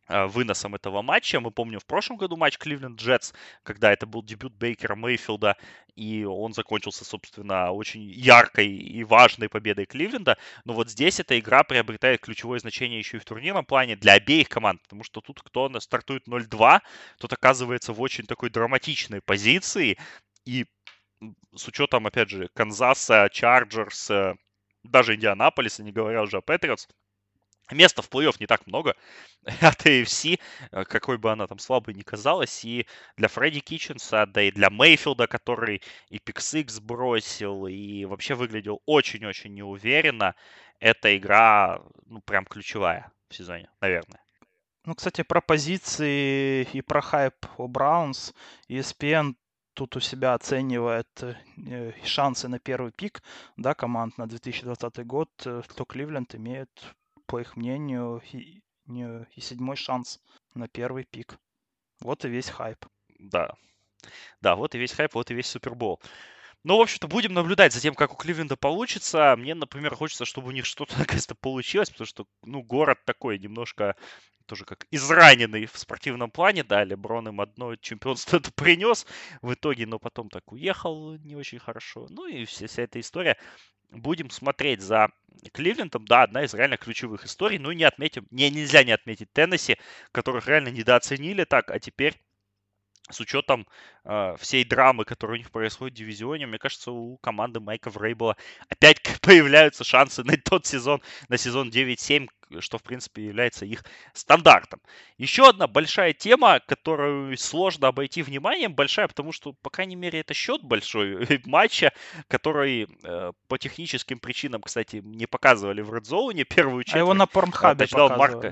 выносом этого матча. Мы помним в прошлом году матч Кливленд-Джетс, когда это был дебют Бейкера Мейфилда, и он закончился, собственно, очень яркой и важной победой Кливленда. Но вот здесь эта игра приобретает ключевое значение еще и в турнирном плане для обеих команд, потому что тут кто стартует 0-2, тот оказывается в очень такой драматичной позиции, и с учетом, опять же, Канзаса, Чарджерс, даже Индианаполиса, не говоря уже о Патриотс, места в плей-офф не так много от AFC, какой бы она там слабой ни казалась. И для Фредди Китченса, да и для Мейфилда, который и пик-сикс бросил, и вообще выглядел очень-очень неуверенно, эта игра, ну, прям ключевая в сезоне, наверное. Ну, кстати, про позиции и про хайп у Браунс ESPN тут у себя оценивает шансы на первый пик, да, команд на 2020 год, то Кливленд имеет, по их мнению, и 7-й шанс на первый пик. Вот и весь хайп. Да, да, вот и весь хайп, вот и весь Супербол. Ну, в общем-то, будем наблюдать за тем, как у Кливленда получится. Мне, например, хочется, чтобы у них что-то наконец-то получилось, потому что, ну, город такой немножко тоже как израненный в спортивном плане. Да, Леброн им одно чемпионство это принес в итоге, но потом так уехал не очень хорошо. Ну и вся эта история. Будем смотреть за Кливлендом. Да, одна из реально ключевых историй. Ну, не отметим, нельзя не отметить Теннесси, которых реально недооценили так, а теперь с учетом всей драмы, которая у них происходит в дивизионе, мне кажется, у команды Майка Врейбла опять появляются шансы на тот сезон, на сезон 9-7, что, в принципе, является их стандартом. Еще одна большая тема, которую сложно обойти вниманием, большая, потому что, по крайней мере, это счет большой матча, который по техническим причинам, кстати, не показывали в Red Zone первую А его на четверть. Порнхабе Тачдаун Марка. показывали.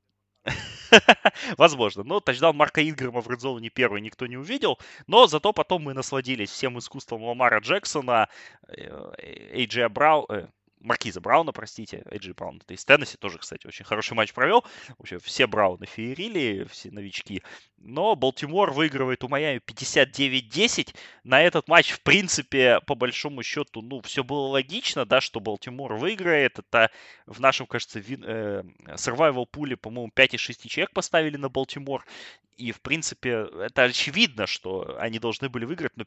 Возможно. Но тачдаун Марка Ингрэма в редзоне первый никто не увидел. Но зато потом мы насладились всем искусством Ламара Джексона, Эйджея Маркиза Брауна, простите, Эйджей Браун, это из Теннесси, тоже, кстати, очень хороший матч провел. Вообще, все Брауны феерили, все новички. Но Балтимор выигрывает у Майами 59-10. На этот матч, в принципе, по большому счету, ну, все было логично, да, что Балтимор выиграет. Это в нашем, кажется, survival пуле, по-моему, 5 из 6 человек поставили на Балтимор. И, в принципе, это очевидно, что они должны были выиграть, но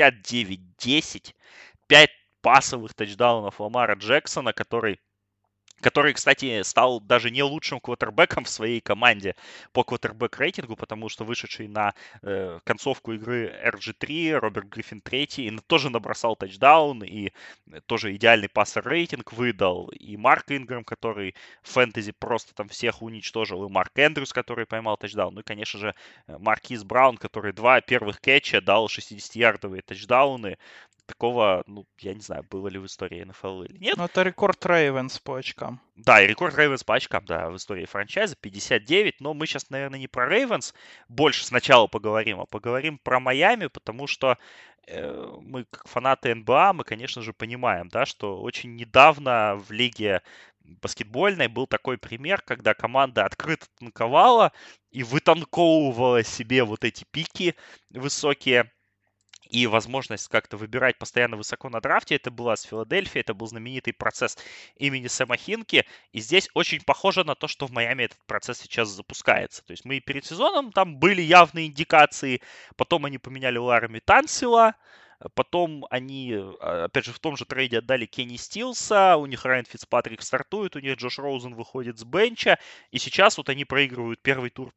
59-10, 5 пасовых тачдаунов Ламара Джексона, который, кстати, стал даже не лучшим квотербеком в своей команде по квотербек-рейтингу, потому что вышедший на концовку игры RG3, Роберт Гриффин III, тоже набросал тачдаун, и тоже идеальный пассер-рейтинг выдал, и Марк Ингрэм, который в фэнтези просто там всех уничтожил, и Марк Эндрюс, который поймал тачдаун, ну и, конечно же, Маркиз Браун, который 2 первых кетча дал 60-ярдовые тачдауны. Такого, ну, я не знаю, было ли в истории НФЛ или нет. Ну, это рекорд Рейвенс по очкам. Да, и рекорд Рейвенс по очкам, да, в истории франчайза 59, но мы сейчас, наверное, не про Рейвенс больше сначала поговорим, а поговорим про Майами, потому что мы, как фанаты НБА, мы, конечно же, понимаем, да, что очень недавно в лиге баскетбольной был такой пример, когда команда открыто танковала и вытанковывала себе вот эти пики высокие, и возможность как-то выбирать постоянно высоко на драфте. Это была с Филадельфией, это был знаменитый процесс имени Сэма Хинки. И здесь очень похоже на то, что в Майами этот процесс сейчас запускается. То есть мы и перед сезоном там были явные индикации, потом они поменяли Ларами Тансила, потом они, опять же, в том же трейде отдали Кенни Стилса, у них Райан Фицпатрик стартует, у них Джош Роузен выходит с бенча, и сейчас вот они проигрывают первый тур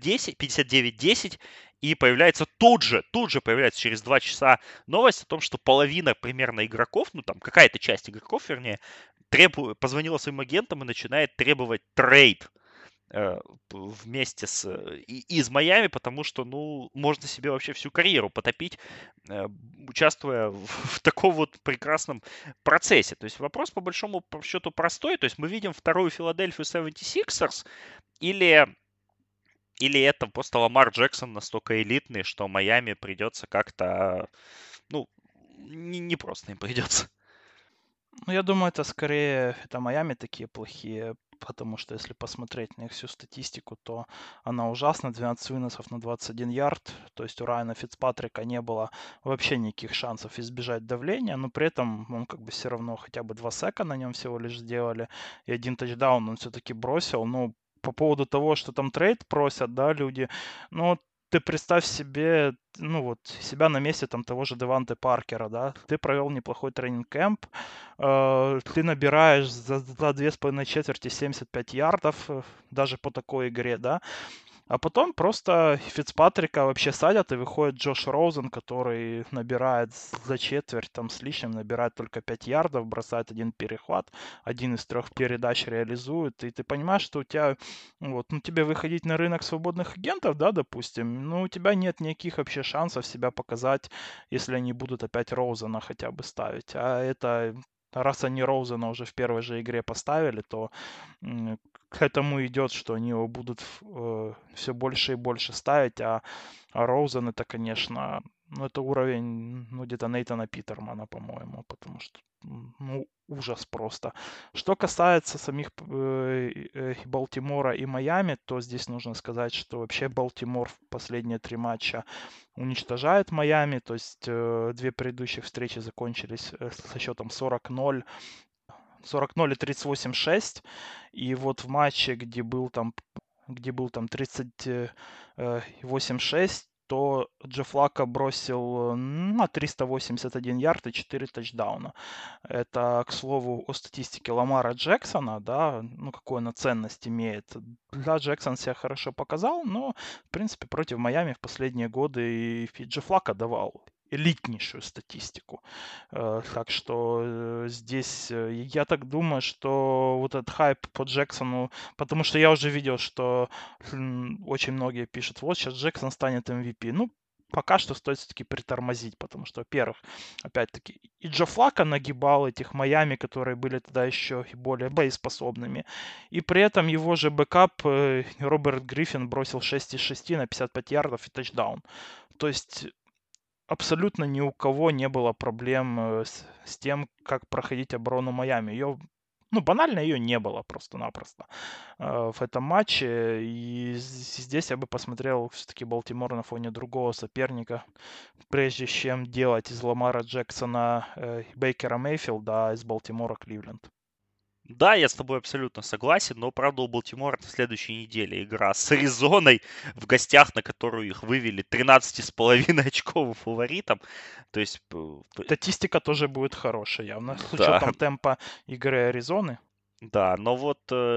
59-10, и появляется тут же появляется через 2 часа новость о том, что половина примерно игроков, ну там какая-то часть игроков, вернее, позвонила своим агентам и начинает требовать трейд вместе из Майами, потому что, ну, можно себе вообще всю карьеру потопить, участвуя в таком вот прекрасном процессе. То есть вопрос по большому счету простой. То есть мы видим вторую Филадельфию 76ers или это просто Ламар Джексон настолько элитный, что Майами придется как-то, ну, не просто им придется. Ну, я думаю, это скорее это Майами такие плохие, потому что если посмотреть на их всю статистику, то она ужасна. 12 выносов на 21 ярд. То есть у Райана Фицпатрика не было вообще никаких шансов избежать давления, но при этом он как бы все равно хотя бы 2 сека на нем всего лишь сделали. И 1 тачдаун он все-таки бросил. Ну, по поводу того, что там трейд просят, да, люди, ну, ты представь себе, ну вот, себя на месте там того же Деванте Паркера, да, ты провел неплохой тренинг-кэмп, ты набираешь за 2,5 четверти 75 ярдов, даже по такой игре, да, а потом просто Фицпатрика вообще садят, и выходит Джош Роузен, который набирает за четверть, там с лишним, набирает только 5 ярдов, бросает один перехват, один из 3 передач реализует, и ты понимаешь, что у тебя, вот, ну, тебе выходить на рынок свободных агентов, да, допустим, ну, у тебя нет никаких вообще шансов себя показать, если они будут опять Роузена хотя бы ставить, а это... Раз они Роузена уже в первой же игре поставили, то к этому идет, что они его будут все больше и больше ставить, а Роузен это, конечно, ну это уровень, ну где-то Нейтана Питермана, по-моему, потому что, ну, ужас просто. Что касается самих Балтимора и Майами, то здесь нужно сказать, что вообще Балтимор в последние 3 матча уничтожает Майами, то есть 2 предыдущих встречи закончились со счетом 40-0, 40-0 и 38-6. И вот в матче, где был там 38-6, то Джо Флако бросил на 381 ярд и 4 тачдауна. Это, к слову, о статистике Ламара Джексона, да, ну, какую она ценность имеет. Да, Джексон себя хорошо показал, но, в принципе, против Майами в последние годы и Джо Флако давал элитнейшую статистику. Так что здесь я так думаю, что вот этот хайп по Джексону, потому что я уже видел, что очень многие пишут, вот сейчас Джексон станет MVP. Ну, пока что стоит все-таки притормозить, потому что, во-первых, опять-таки, и Джо Флако нагибал этих Майами, которые были тогда еще и более боеспособными. И при этом его же бэкап Роберт Гриффин бросил 6 из 6 на 55 ярдов и тачдаун. То есть абсолютно ни у кого не было проблем с тем, как проходить оборону Майами. Ее, ну, банально ее не было просто-напросто в этом матче. И здесь я бы посмотрел все-таки Балтимор на фоне другого соперника, прежде чем делать из Ламара Джексона Бейкера Мейфилда, а из Балтимора Кливленд. Да, я с тобой абсолютно согласен, но, правда, у Балтимора на следующей неделе игра с Аризоной в гостях, на которую их вывели 13,5 очковым фаворитом. То есть, Статистика тоже будет хорошая явно, с да, учетом темпа игры Аризоны. да, но вот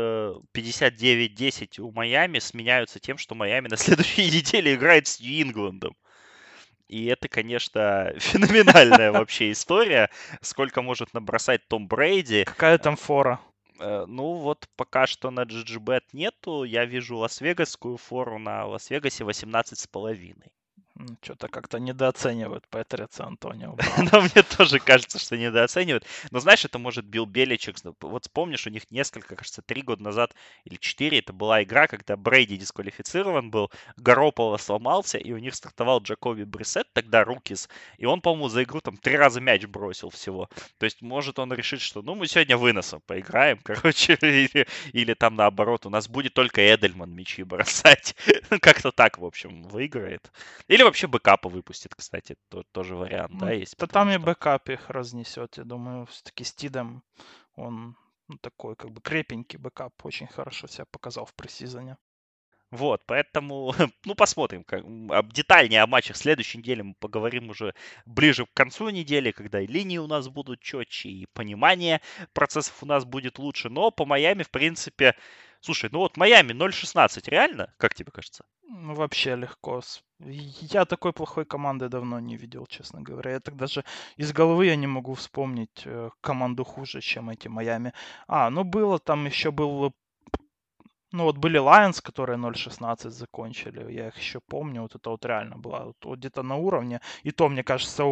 59-10 у Майами сменяются тем, что Майами на следующей неделе играет с Нью-Ингландом. И это, конечно, феноменальная вообще история, сколько может набросать Том Брейди. Какая там фора? Ну вот пока что на GGBet нету, я вижу лас-вегасскую фору на Лас-Вегасе 18,5. Что-то как-то недооценивают Патриотса Антонио Браун. Но мне тоже кажется, что недооценивают. Но знаешь, это может Билл Беличек. Вот вспомнишь, у них несколько, кажется, 3 года назад или 4, это была игра, когда Брейди дисквалифицирован был, Гарополо сломался, и у них стартовал Джакоби Брисет, тогда Рукис, и он, по-моему, за игру там 3 раза мяч бросил всего. То есть, может, он решит, что, ну, мы сегодня выносом поиграем, короче, или там наоборот, у нас будет только Эдельман мячи бросать. Как-то так, в общем, выиграет. Или вообще бэкапа выпустит, кстати, тоже вариант, да, есть. Да там и бэкап их разнесет, я думаю, все-таки Стидом он такой как бы крепенький бэкап, очень хорошо себя показал в пресизоне. Вот, поэтому, ну, посмотрим. Детальнее о матчах следующей недели мы поговорим уже ближе к концу недели, когда и линии у нас будут четче, и понимание процессов у нас будет лучше. Но по Майами, в принципе, слушай, ну вот Майами 0-16, реально? Как тебе кажется? Ну, вообще легко. Я такой плохой команды давно не видел, честно говоря. Я так даже из головы я не могу вспомнить команду хуже, чем эти Майами. Ну было, там еще был. Ну, вот были Lions, которые 0-16 закончили, я их еще помню, вот это вот реально было вот где-то на уровне. И то, мне кажется,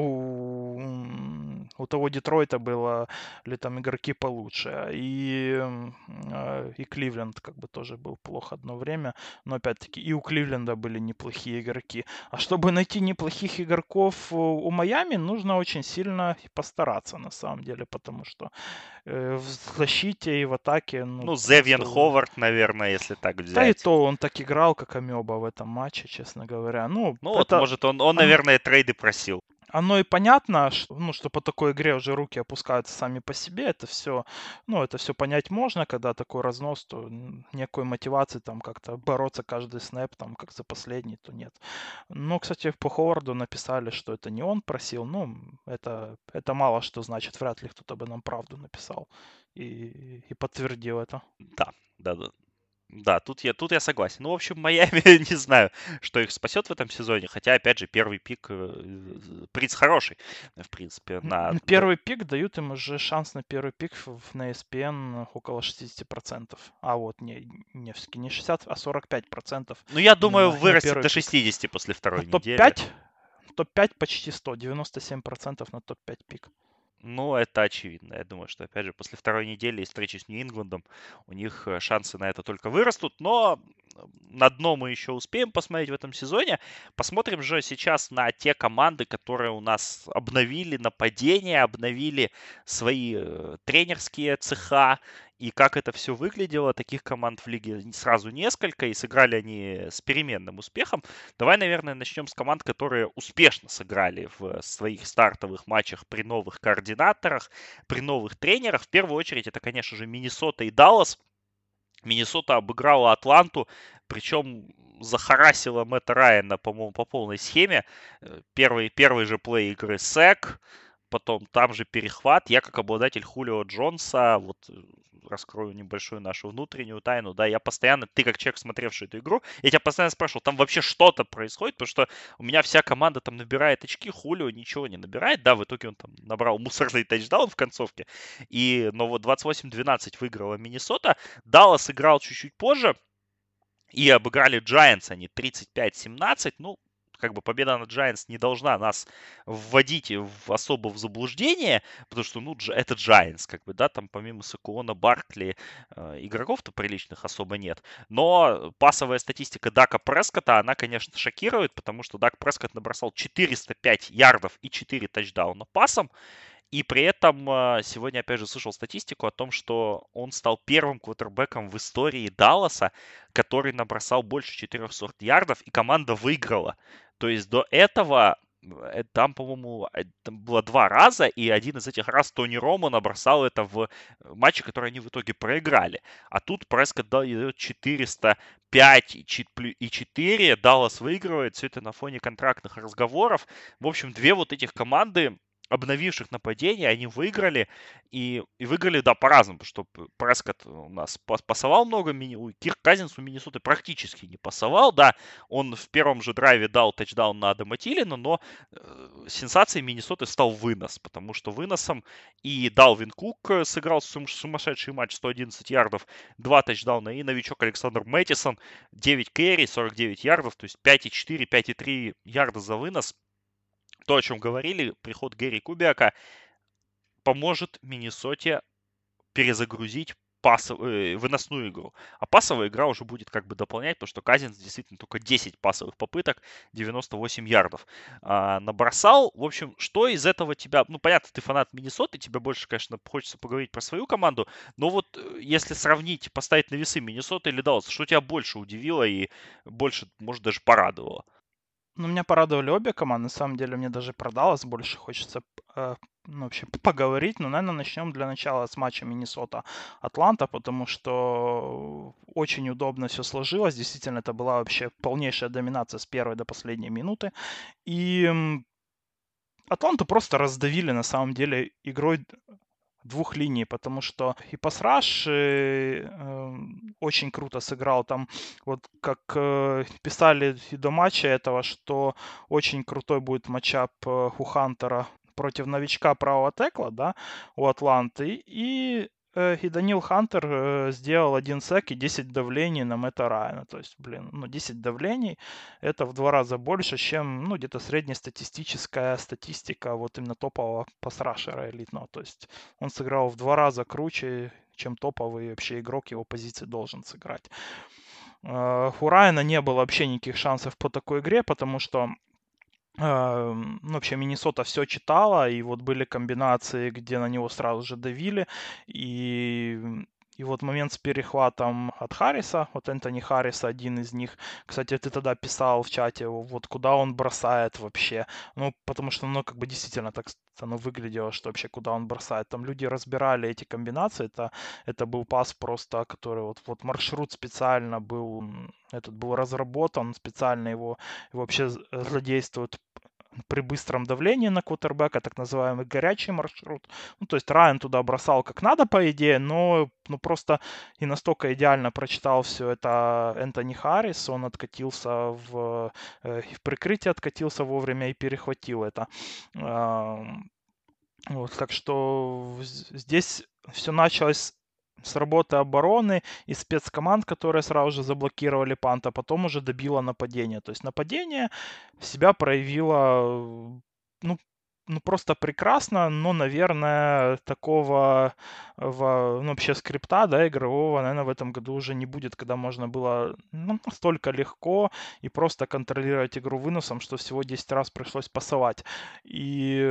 у того Детройта было ли там игроки получше. И Кливленд как бы тоже был плохо одно время, но опять-таки и у Кливленда были неплохие игроки. А чтобы найти неплохих игроков у Майами, нужно очень сильно постараться на самом деле, потому что в защите и в атаке, Ну, Зевьен Ховард, наверное, если так взять. Да и то он так играл, как амеба в этом матче, честно говоря. Ну вот, может, он, наверное, трейды просил. Оно и понятно, что по такой игре уже руки опускаются сами по себе. Это все понять можно, когда такой разнос, то никакой мотивации там как-то бороться каждый снэп, там, как за последний, то нет. Но, кстати, по Ховарду написали, что это не он просил. Ну, это мало что значит. Вряд ли кто-то бы нам правду написал и подтвердил это. Да, да, да. Да, тут я согласен. Ну, в общем, Майами, не знаю, что их спасет в этом сезоне. Хотя, опять же, первый пик, приз хороший, в принципе, Первый пик дают им уже шанс на первый пик на ESPN около 60%. А вот Невский не 60, а 45% Ну, я думаю, именно на вырастет первый до пик. 60 после На второй недели. топ-5 почти 100, 97% на топ-5 пик. Ну, это очевидно. Я думаю, что, опять же, после второй недели и встречи с Нью-Ингландом у них шансы на это только вырастут. Но на дно мы еще успеем посмотреть в этом сезоне. Посмотрим же сейчас на те команды, которые у нас обновили нападение, обновили свои тренерские цеха. И как это все выглядело. Таких команд в лиге сразу несколько, и сыграли они с переменным успехом. Давай, наверное, начнем с команд, которые успешно сыграли в своих стартовых матчах при новых координаторах, при новых тренерах. В первую очередь это, конечно же, Миннесота и Даллас. Миннесота обыграла Атланту, причем захарасила Мэтта Райана, по-моему, по полной схеме. Первый же плей игры сэк, потом там же перехват. Я как обладатель Хулио Джонса, вот раскрою небольшую нашу внутреннюю тайну, да, я постоянно, ты как человек, смотревший эту игру, я тебя постоянно спрашивал, там вообще что-то происходит, потому что у меня вся команда там набирает очки, Хулио ничего не набирает, да, в итоге он там набрал мусорный тачдаун в концовке, но вот 28-12 выиграла Миннесота, Даллас играл чуть-чуть позже, и обыграли Giants они 35-17. Ну, как бы победа над Giants не должна нас вводить особо в заблуждение, потому что, ну, это Giants, как бы, да, там помимо Сакуона, Баркли, игроков-то приличных особо нет. Но пасовая статистика Дака Прескотта, она, конечно, шокирует, потому что Дак Прескотт набросал 405 ярдов и 4 тачдауна пасом. И при этом сегодня, опять же, слышал статистику о том, что он стал первым квотербеком в истории Далласа, который набросал больше 400 ярдов, и команда выиграла. То есть до этого там, по-моему, там было 2 раза, и один из этих раз Тони Ромо набросал это в матче, который они в итоге проиграли. А тут Прескотт дает 405 и 4, Даллас выигрывает, все это на фоне контрактных разговоров. В общем, две вот этих команды, обновивших нападение, они выиграли. И выиграли, да, по-разному, потому что Прескотт у нас пасовал много, Кирк Казинс у Миннесоты практически не пасовал, да, он в первом же драйве дал тачдаун на Адама Тилина, но сенсацией Миннесоты стал вынос, потому что выносом и Далвин Кук сыграл сумасшедший матч, 111 ярдов, 2 тачдауна, и новичок Александр Мэттисон 9 кэрри, 49 ярдов, то есть 5,4, 5,3 ярда за вынос. То, о чем говорили, приход Гэри Кубиака поможет Миннесоте перезагрузить выносную игру. А пасовая игра уже будет как бы дополнять, потому что Казинс действительно только 10 пасовых попыток, 98 ярдов набросал. В общем, что из этого тебя... Ну, понятно, ты фанат Миннесоты, тебе больше, конечно, хочется поговорить про свою команду, но вот если сравнить, поставить на весы Миннесота или Даллас, что тебя больше удивило и больше, может, даже порадовало? Ну, меня порадовали обе команды. На самом деле, мне даже про Даллас больше хочется вообще поговорить. Но, наверное, начнем для начала с матча Миннесота-Атланта, потому что очень удобно все сложилось. Действительно, это была вообще полнейшая доминация с первой до последней минуты. И Атланту просто раздавили, на самом деле, игрой двух линий, потому что и пасраж очень круто сыграл. Там вот как писали и до матча этого, что очень крутой будет матчап у Хантера против новичка правого текла, да, у Атланты. И Данил Хантер сделал 1 сэк и 10 давлений на Мэтта Райана. То есть, 10 давлений это в 2 раза больше, чем, где-то среднестатистическая статистика вот именно топового пасрашера элитного. То есть он сыграл в 2 раза круче, чем топовый вообще игрок его позиции должен сыграть. У Райана не было вообще никаких шансов по такой игре, потому что вообще Миннесота все читала, и вот были комбинации, где на него сразу же давили, и И вот момент с перехватом от Харриса, вот Энтони Харриса, один из них, кстати, ты тогда писал в чате, вот куда он бросает вообще. Ну, потому что, ну, как бы действительно так оно выглядело, что вообще куда он бросает. Там люди разбирали эти комбинации, это был пас просто, который вот маршрут специально был, этот был разработан, специально его вообще задействуют при быстром давлении на квотербека, так называемый горячий маршрут. Ну, то есть Райан туда бросал как надо, по идее, но ну, просто и настолько идеально прочитал все это Энтони Харрис, он откатился в прикрытие, откатился вовремя и перехватил это. Вот, так что здесь все началось с работы обороны и спецкоманд, которые сразу же заблокировали пант, а потом уже добило нападение. То есть нападение себя проявило, ну, ну просто прекрасно, но, наверное, такого ну, вообще скрипта, да, игрового, наверное, в этом году уже не будет, когда можно было настолько легко и просто контролировать игру выносом, что всего 10 раз пришлось пасовать. И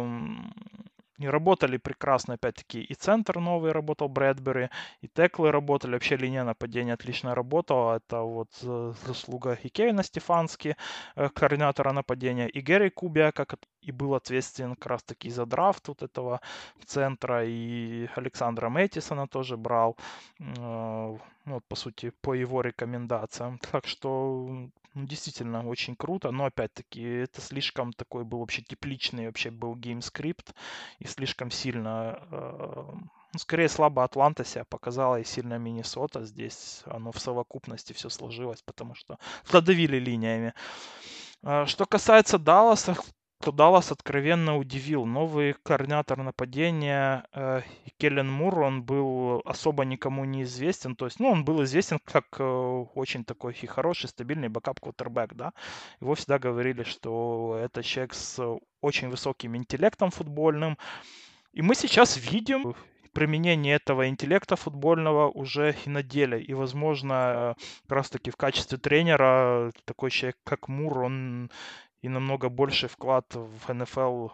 и работали прекрасно, опять-таки, и центр новый работал, Брэдбери, и теклы работали, вообще линия нападения отлично работала. Это вот заслуга и Кевина Стефански, координатора нападения, и Гэри Кубиака, и был ответственен как раз-таки за драфт вот этого центра, и Александра Мэттисона тоже брал, вот, по сути, по его рекомендациям. Так что ну, действительно очень круто, но опять-таки это слишком такой был вообще тепличный вообще был геймскрипт, и слишком сильно, ну, скорее слабо Атланта себя показала и сильно Миннесота. Здесь оно в совокупности все сложилось, потому что задавили линиями. Что касается Далласа, то Даллас откровенно удивил. Новый координатор нападения Келлен Мур, он был особо никому не известен. То есть, ну, он был известен как очень такой и хороший, стабильный бэкап-квотербэк, да. Его всегда говорили, что это человек с очень высоким интеллектом футбольным. И мы сейчас видим применение этого интеллекта футбольного уже и на деле. И, возможно, как раз-таки в качестве тренера такой человек, как Мур, он и намного больший вклад в НФЛ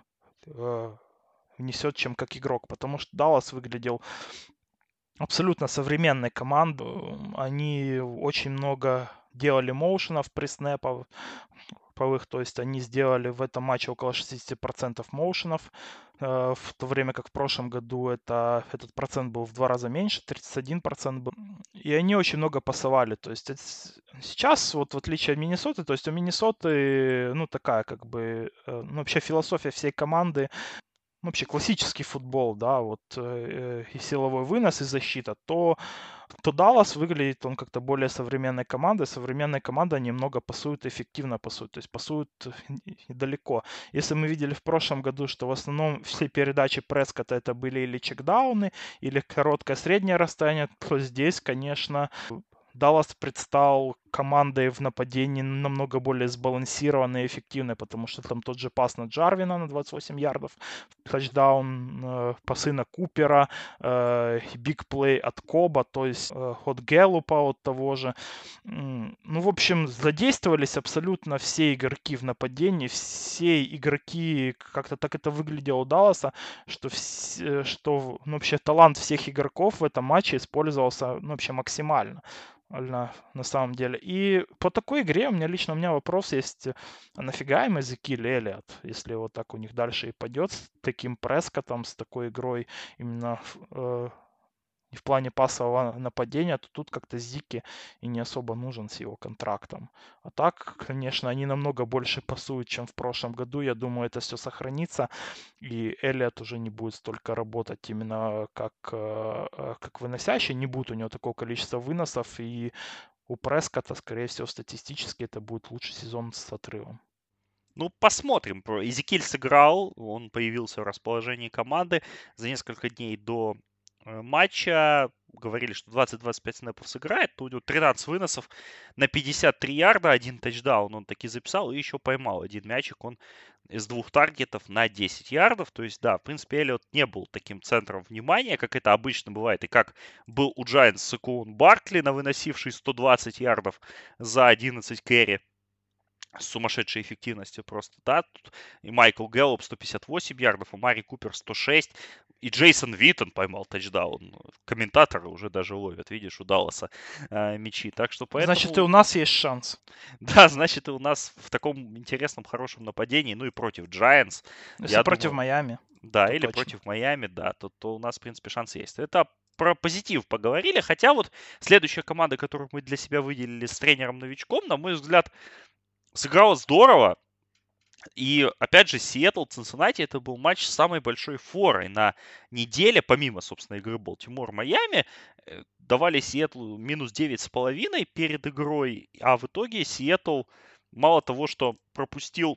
внесет, чем как игрок. Потому что Даллас выглядел абсолютно современной командой. Они очень много делали моушенов при снэпах, то есть они сделали в этом матче около 60% моушенов, в то время как в прошлом году этот процент был в 2 раза меньше, 31% был. И они очень много пасовали, то есть сейчас, вот в отличие от Миннесоты, то есть у Миннесоты, ну, такая как бы, ну, вообще философия всей команды, вообще классический футбол, да, вот и силовой вынос, и защита, то Даллас выглядит он как-то более современной командой. Современная команда немного пасует, эффективно пасует, то есть пасует далеко. Если мы видели в прошлом году, что в основном все передачи Прескотта это были или чекдауны, или короткое среднее расстояние, то здесь, конечно, Даллас предстал командой в нападении намного более сбалансированной и эффективной, потому что там тот же пас на Джарвина на 28 ярдов, тачдаун, пасы на Купера, биг-плей от Коба, то есть от Гэллупа, от того же. Ну, в общем, задействовались абсолютно все игроки в нападении, все игроки, как-то так это выглядело у Далласа, что ну, вообще талант всех игроков в этом матче использовался ну, вообще максимально на самом деле. И по такой игре у меня вопрос есть, а нафига им Эзекиль Эллиот, если вот так у них дальше и пойдет с таким Прескоттом, с такой игрой именно и в плане пасового нападения, то тут как-то Зики и не особо нужен с его контрактом. А так, конечно, они намного больше пасуют, чем в прошлом году. Я думаю, это все сохранится, и Эллиот уже не будет столько работать именно как выносящий, не будет у него такого количества выносов, и у Прескотта, скорее всего, статистически это будет лучший сезон с отрывом. Ну, посмотрим. Эзекиль сыграл, он появился в расположении команды за несколько дней до матча. Говорили, что 20-25 снэпов сыграет. То у него 13 выносов на 53 ярда, один тачдаун он таки записал и еще поймал один мячик. Он из 2 таргетов на 10 ярдов. То есть, да, в принципе, Эллиот не был таким центром внимания, как это обычно бывает. И как был у Giants Сакуон Баркли, на выносивший 120 ярдов за 11 кэрри. с сумасшедшей эффективностью просто, да. Тут и Майкл Гэллоп 158 ярдов, и Мари Купер 106, и Джейсон Виттон поймал тачдаун. Комментаторы уже даже ловят, видишь, у Далласа мячи. Так что Значит, и у поэтому, нас есть шанс. да, значит, и у нас в таком интересном, хорошем нападении, ну и против Giants, Если я против думаю, Майами, да, то или точно. против Майами, да, то у нас, в принципе, шанс есть. Это про позитив поговорили, хотя вот следующая команда, которую мы для себя выделили с тренером-новичком, на мой взгляд, сыграла здорово. И опять же, Сиэтл, Цинциннати, это был матч с самой большой форой на неделе, помимо, собственно, игры Балтимор-Майами. Давали Сиэтлу минус 9,5 перед игрой, а в итоге Сиэтл мало того, что пропустил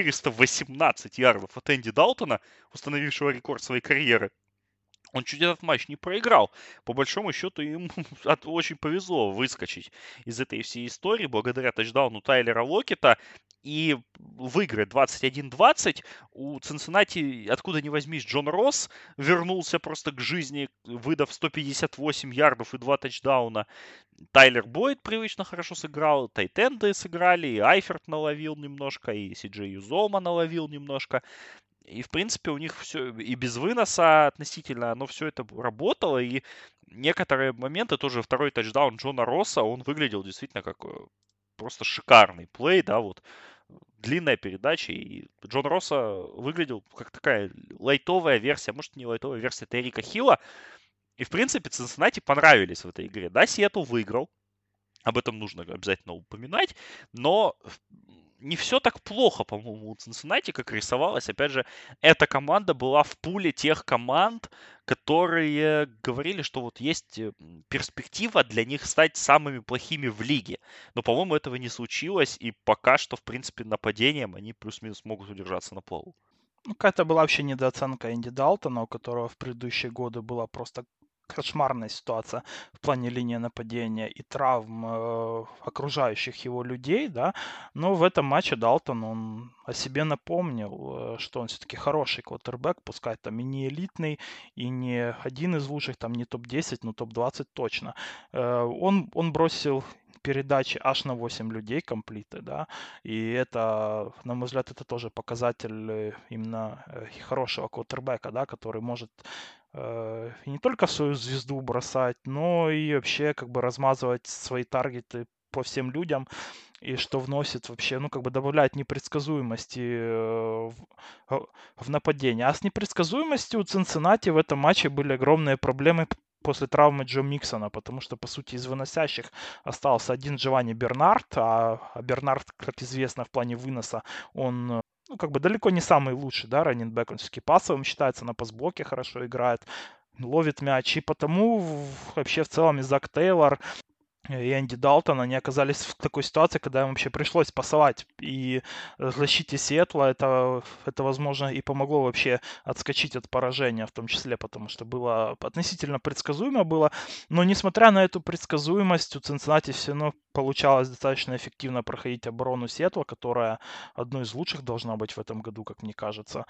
418 ярдов от Энди Далтона, установившего рекорд своей карьеры, он чуть этот матч не проиграл. По большому счету, ему очень повезло выскочить из этой всей истории благодаря тачдауну Тайлера Локета и выиграть 21-20. У Цинциннати, откуда ни возьмись, Джон Росс вернулся просто к жизни, выдав 158 ярдов и 2 тачдауна. Тайлер Бойд привычно хорошо сыграл, тайтенды сыграли, и Айферт наловил немножко, и Си-Джей Юзома наловил немножко. И, в принципе, у них все и без выноса относительно, но все это работало. И некоторые моменты, тоже второй тачдаун Джона Росса, он выглядел действительно как просто шикарный плей, да, вот длинная передача. И Джон Росса выглядел как такая лайтовая версия, может, не лайтовая версия Террика Хилла. И, в принципе, Цинциннати понравились в этой игре. Да, Сиэтл выиграл, об этом нужно обязательно упоминать. Но не все так плохо, по-моему, у Цинциннати, как рисовалось. Опять же, эта команда была в пуле тех команд, которые говорили, что вот есть перспектива для них стать самыми плохими в лиге. Но, по-моему, этого не случилось. И пока что, в принципе, нападением они плюс-минус могут удержаться на плаву. Ну, какая-то была вообще недооценка Энди Далтона, у которого в предыдущие годы была просто кошмарная ситуация в плане линии нападения и травм окружающих его людей, да, но в этом матче Далтон, он о себе напомнил, что он все-таки хороший квотербек, пускай там и не элитный, и не один из лучших, там не топ-10, но топ-20 точно. Он бросил передачи аж на 8 людей комплиты, да, и это, на мой взгляд, это тоже показатель именно хорошего квотербека, да, который может и не только свою звезду бросать, но и вообще как бы размазывать свои таргеты по всем людям, и что вносит вообще, ну, как бы добавляет непредсказуемости в нападение. А с непредсказуемостью у Цинциннати в этом матче были огромные проблемы после травмы Джо Миксона, потому что, по сути, из выносящих остался один Джованни Бернард, а Бернард, как известно, в плане выноса, он ну, как бы далеко не самый лучший, да, раннинбэк, он все-таки пасовым считается, на пасблоке хорошо играет, ловит мяч, и потому вообще в целом и Зак Тейлор, и Энди Далтон, они оказались в такой ситуации, когда им вообще пришлось пасовать. И защите Сиэтла это, возможно, и помогло вообще отскочить от поражения, в том числе, потому что было относительно предсказуемо было. Но несмотря на эту предсказуемость, у Цинциннати все равно получалось достаточно эффективно проходить оборону Сиэтла, которая одной из лучших должна быть в этом году, как мне кажется.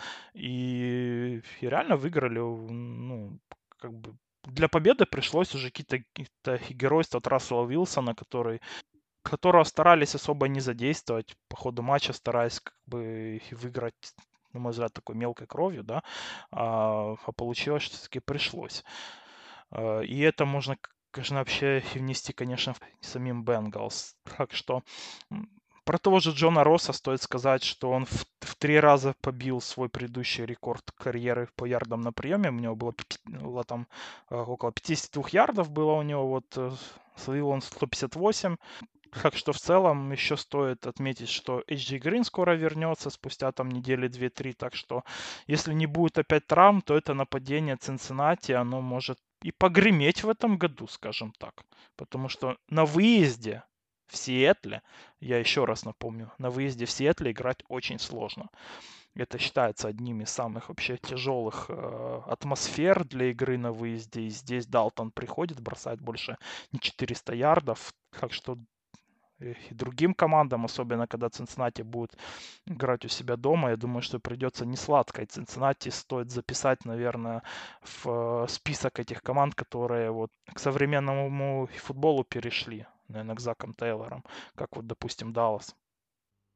И реально выиграли, ну, как бы для победы пришлось уже какие-то геройства от Рассела Уилсона, которого старались особо не задействовать по ходу матча, стараясь как бы выиграть, на мой взгляд, такой мелкой кровью, да, а получилось, что все-таки пришлось. И это можно, конечно, вообще и внести, конечно, самим Бенгалс. Так что про того же Джона Росса стоит сказать, что он в 3 раза побил свой предыдущий рекорд карьеры по ярдам на приеме. У него было там около 52 ярдов было у него, вот словил он 158. Так что в целом еще стоит отметить, что HJ Green скоро вернется, спустя там недели 2-3. Так что если не будет опять травм, то это нападение Цинциннати, оно может и погреметь в этом году, скажем так. Потому что на выезде в Сиэтле, я еще раз напомню, на выезде в Сиэтле играть очень сложно. Это считается одним из самых вообще тяжелых атмосфер для игры на выезде. И здесь Далтон приходит, бросает больше не 400 ярдов. Так что и другим командам, особенно когда Цинциннати будет играть у себя дома, я думаю, что придется несладко. И Цинциннати стоит записать, наверное, в список этих команд, которые вот к современному футболу перешли, наверное, к Заком Тейлором, как вот, допустим, Даллас.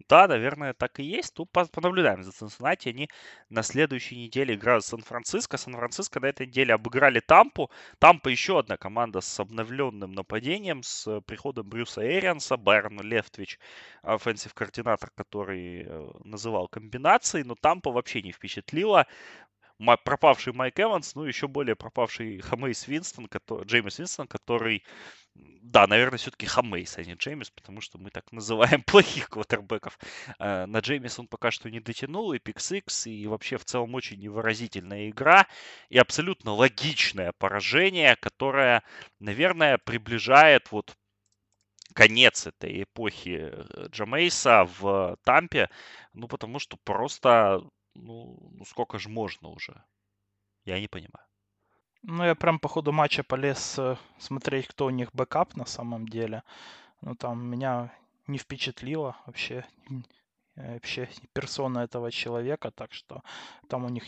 Да, наверное, так и есть. Тут понаблюдаем за Цинциннати. Они на следующей неделе играют с Сан-Франциско. Сан-Франциско на этой неделе обыграли Тампу. Тампа еще одна команда с обновленным нападением, с приходом Брюса Эрианса, Байрон Лефтвич, офенсив-координатор, который называл комбинации, но Тампа вообще не впечатлила. Пропавший Майк Эванс, ну, еще более пропавший Джеймс Винстон, который, да, наверное, все-таки Хамейс, а не Джеймс, потому что мы так называем плохих квотербеков. На Джеймис он пока что не дотянул, и пик-сикс, и вообще в целом очень невыразительная игра, и абсолютно логичное поражение, которое, наверное, приближает вот конец этой эпохи Джамейса в Тампе, ну, потому что просто, ну сколько же можно уже? Я не понимаю. Ну, я прям по ходу матча полез смотреть, кто у них бэкап на самом деле. Ну, там меня не впечатлило вообще персона этого человека, так что там у них,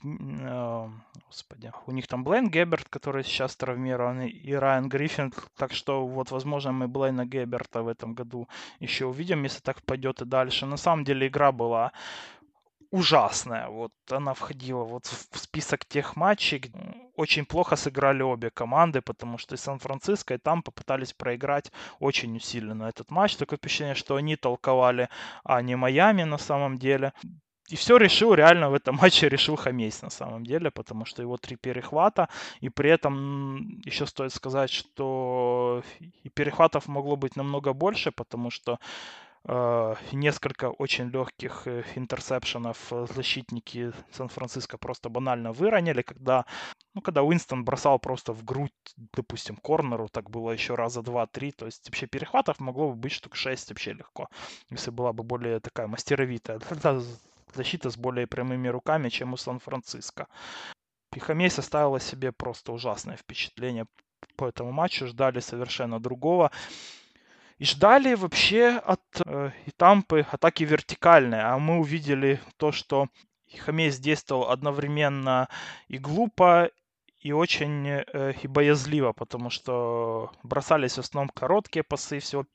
господи, у них там Блейн Гебберт, который сейчас травмирован, и Райан Гриффин, так что вот, возможно, мы Блейна Гебберта в этом году еще увидим, если так пойдет и дальше. На самом деле игра была ужасная. Вот она входила вот в список тех матчей, очень плохо сыграли обе команды, потому что и Сан-Франциско, и там попытались проиграть очень усиленно этот матч. Такое впечатление, что они толковали, а не Майами на самом деле. И все решил, реально в этом матче решил Хамейс на самом деле, потому что его 3 перехвата, и при этом еще стоит сказать, что и перехватов могло быть намного больше, потому что несколько очень легких интерсепшенов защитники Сан-Франциско просто банально выронили, когда Уинстон бросал просто в грудь, допустим, корнеру, так было еще раза 2-3, то есть вообще перехватов могло бы быть штук 6 вообще легко, если была бы более такая мастеровитая защита с более прямыми руками, чем у Сан-Франциско. Пихамей оставила себе просто ужасное впечатление по этому матчу, ждали совершенно другого. И ждали вообще от Тампы атаки вертикальные, а мы увидели то, что Хамейс действовал одновременно и глупо, и очень и боязливо, потому что бросались в основном короткие пасы, всего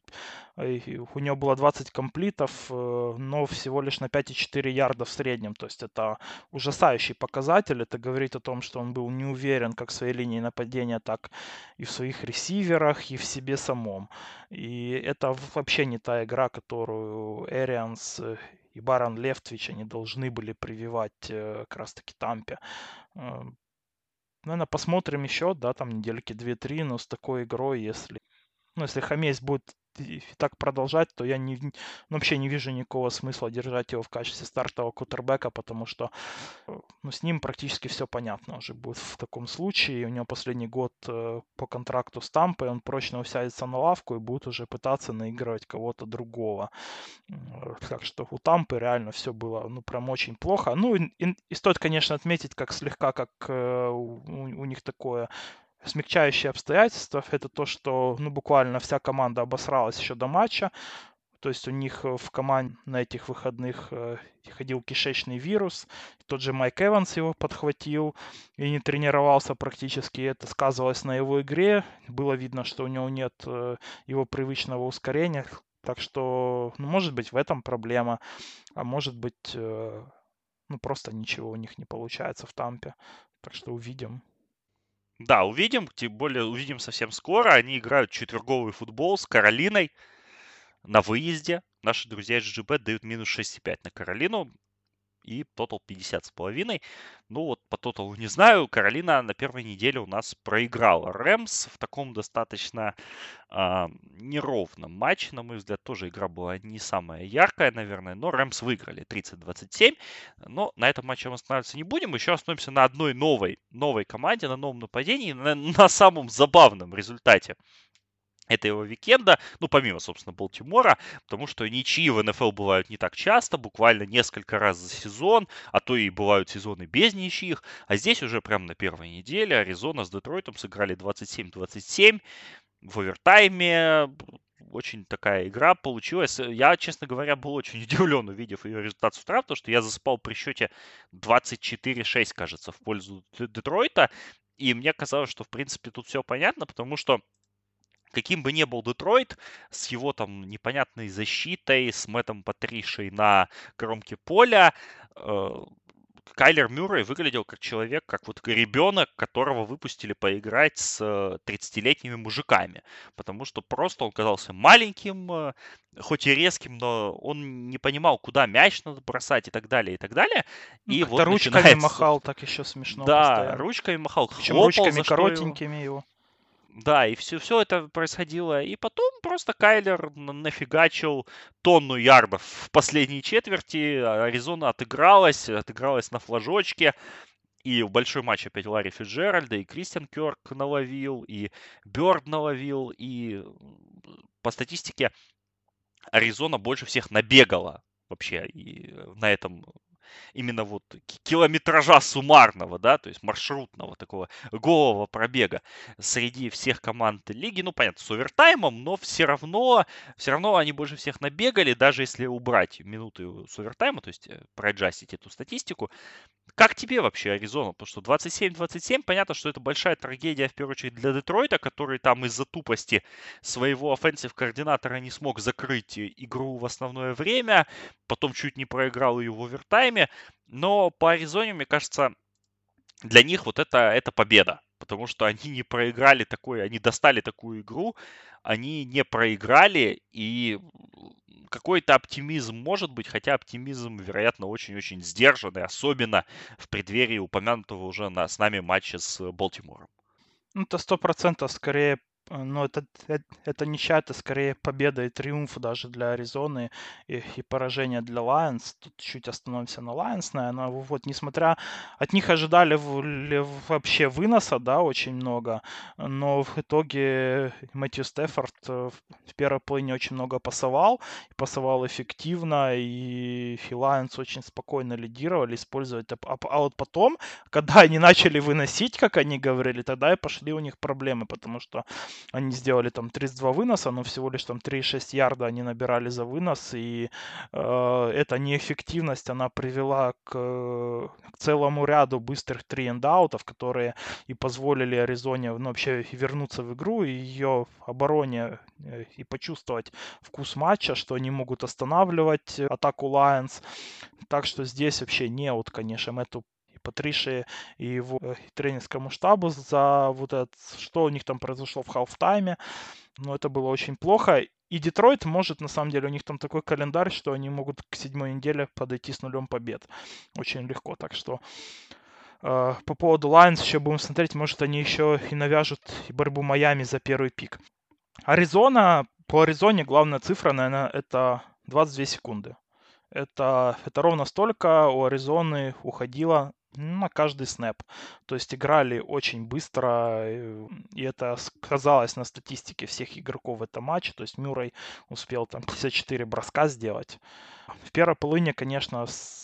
у него было 20 комплитов, но всего лишь на 5,4 ярда в среднем. То есть это ужасающий показатель. Это говорит о том, что он был не уверен как в своей линии нападения, так и в своих ресиверах, и в себе самом. И это вообще не та игра, которую Эрианс и Барон Лефтвич они должны были прививать как раз-таки Тампе. Наверное, посмотрим еще, да, там недельки 2-3, но с такой игрой, если Хамейс будет и так продолжать, то я вообще не вижу никакого смысла держать его в качестве стартового кутербека, потому что с ним практически все понятно уже будет в таком случае. У него последний год по контракту с Тампой, он прочно усядется на лавку и будет уже пытаться наигрывать кого-то другого. Так что у Тампы реально все было, прям очень плохо. И стоит, конечно, отметить, как слегка, как у них такое смягчающее обстоятельство, это то, что буквально вся команда обосралась еще до матча. То есть у них в команде на этих выходных ходил кишечный вирус. Тот же Майк Эванс его подхватил и не тренировался практически. Это сказывалось на его игре. Было видно, что у него нет его привычного ускорения. Так что, может быть, в этом проблема. А может быть, просто ничего у них не получается в Тампе. Так что увидим. Да, увидим, тем более увидим совсем скоро. Они играют четверговый футбол с Каролиной на выезде. Наши друзья из GGBet дают минус 6,5 на Каролину и тотал 50,5. Ну вот по тоталу не знаю. Каролина на первой неделе у нас проиграла Рэмс в таком достаточно неровном матче. На мой взгляд, тоже игра была не самая яркая, наверное, но Рэмс выиграли 30-27. Но на этом матче мы останавливаться не будем. Еще остановимся на одной новой команде, на новом нападении, на самом забавном результате этого уикенда, помимо, собственно, Балтимора, потому что ничьи в НФЛ бывают не так часто, буквально несколько раз за сезон, а то и бывают сезоны без ничьих, а здесь уже прямо на первой неделе Аризона с Детройтом сыграли 27-27 в овертайме. Очень такая игра получилась. Я, честно говоря, был очень удивлен, увидев ее результат с утра, потому что я заспал при счете 24-6, кажется, в пользу Детройта, и мне казалось, что, в принципе, тут все понятно, потому что каким бы ни был Детройт, с его там непонятной защитой, с Мэттом Патришей на кромке поля, э, Кайлер Мюррей выглядел как человек, как вот ребенок, которого выпустили поиграть с 30-летними мужиками. Потому что просто он казался маленьким, хоть и резким, но он не понимал, куда мяч надо бросать и так далее, и так далее. Ну, И как-то вот ручками начинается... махал, так еще смешно Да, постоянно. ручками махал, Причем хлопал, ручками за что его... коротенькими его. Да, и все это происходило. И потом просто Кайлер нафигачил тонну ярдов в последней четверти. Аризона отыгралась на флажочке. И в большой матч опять Ларри Фиджеральда, и Кристиан Кёрк наловил, и Бёрд наловил, и по статистике Аризона больше всех набегала вообще и на этом именно вот километража суммарного, да, то есть маршрутного такого голого пробега среди всех команд лиги. Ну, понятно, с овертаймом, но все равно они больше всех набегали, даже если убрать минуты с овертайма, то есть проаджастить эту статистику. Как тебе вообще Аризона? Потому что 27-27, понятно, что это большая трагедия, в первую очередь, для Детройта, который там из-за тупости своего офенсив-координатора не смог закрыть игру в основное время, потом чуть не проиграл ее в овертайме. Но по Аризоне, мне кажется, для них вот это победа. Потому что они не проиграли такой, они достали такую игру, они не проиграли, и какой-то оптимизм может быть, хотя оптимизм, вероятно, очень-очень сдержанный, особенно в преддверии упомянутого уже с нами матча с Балтимором. Ну, это 100% скорее, ну, это ничья, это скорее победа и триумф даже для Аризоны и поражение для Lions. Тут чуть остановимся на Lions, наверное. Вот, несмотря, от них ожидали вообще выноса, да, очень много, но в итоге Мэтью Стефорд в первой половине очень много пасовал эффективно, и Lions очень спокойно лидировали, использовать. А вот потом, когда они начали выносить, как они говорили, тогда и пошли у них проблемы, потому что они сделали там 32 выноса, но всего лишь там 3,6 ярда они набирали за вынос, и эта неэффективность, она привела к целому ряду быстрых 3-энд-аутов, которые и позволили Аризоне, ну, вообще вернуться в игру, и ее обороне и почувствовать вкус матча, что они могут останавливать атаку Lions. Так что здесь вообще неуд, конечно, Мэтту Патриши и его тренерскому штабу за вот это, что у них там произошло в халфтайме. Но это было очень плохо. И Детройт может, на самом деле, у них там такой календарь, что они могут к 7-й неделе подойти с 0 побед. Очень легко. Так что по поводу Lions еще будем смотреть, может они еще и навяжут борьбу Майами за первый пик. По Аризоне главная цифра, наверное, это 22 секунды. Это ровно столько у Аризоны уходило на каждый снэп. То есть играли очень быстро, и это сказалось на статистике всех игроков в этом матче. То есть Мюррей успел там 54 броска сделать. В первой половине, конечно,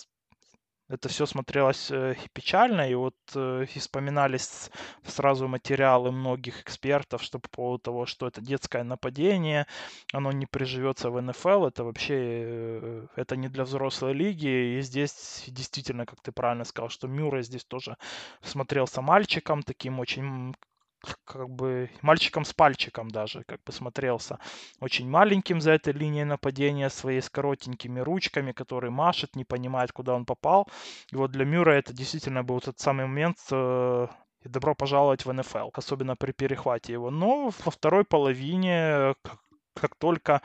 это все смотрелось и печально, и вот и вспоминались сразу материалы многих экспертов, что по поводу того, что это детское нападение, оно не приживется в НФЛ, это вообще это не для взрослой лиги, и здесь действительно, как ты правильно сказал, что Мюррей здесь тоже смотрелся мальчиком, таким очень как бы мальчиком с пальчиком даже, как бы смотрелся. Очень маленьким за этой линией нападения, своей с коротенькими ручками, который машет, не понимает, куда он попал. И вот для Мюра это действительно был тот самый момент, и добро пожаловать в НФЛ, особенно при перехвате его. Но во второй половине, как только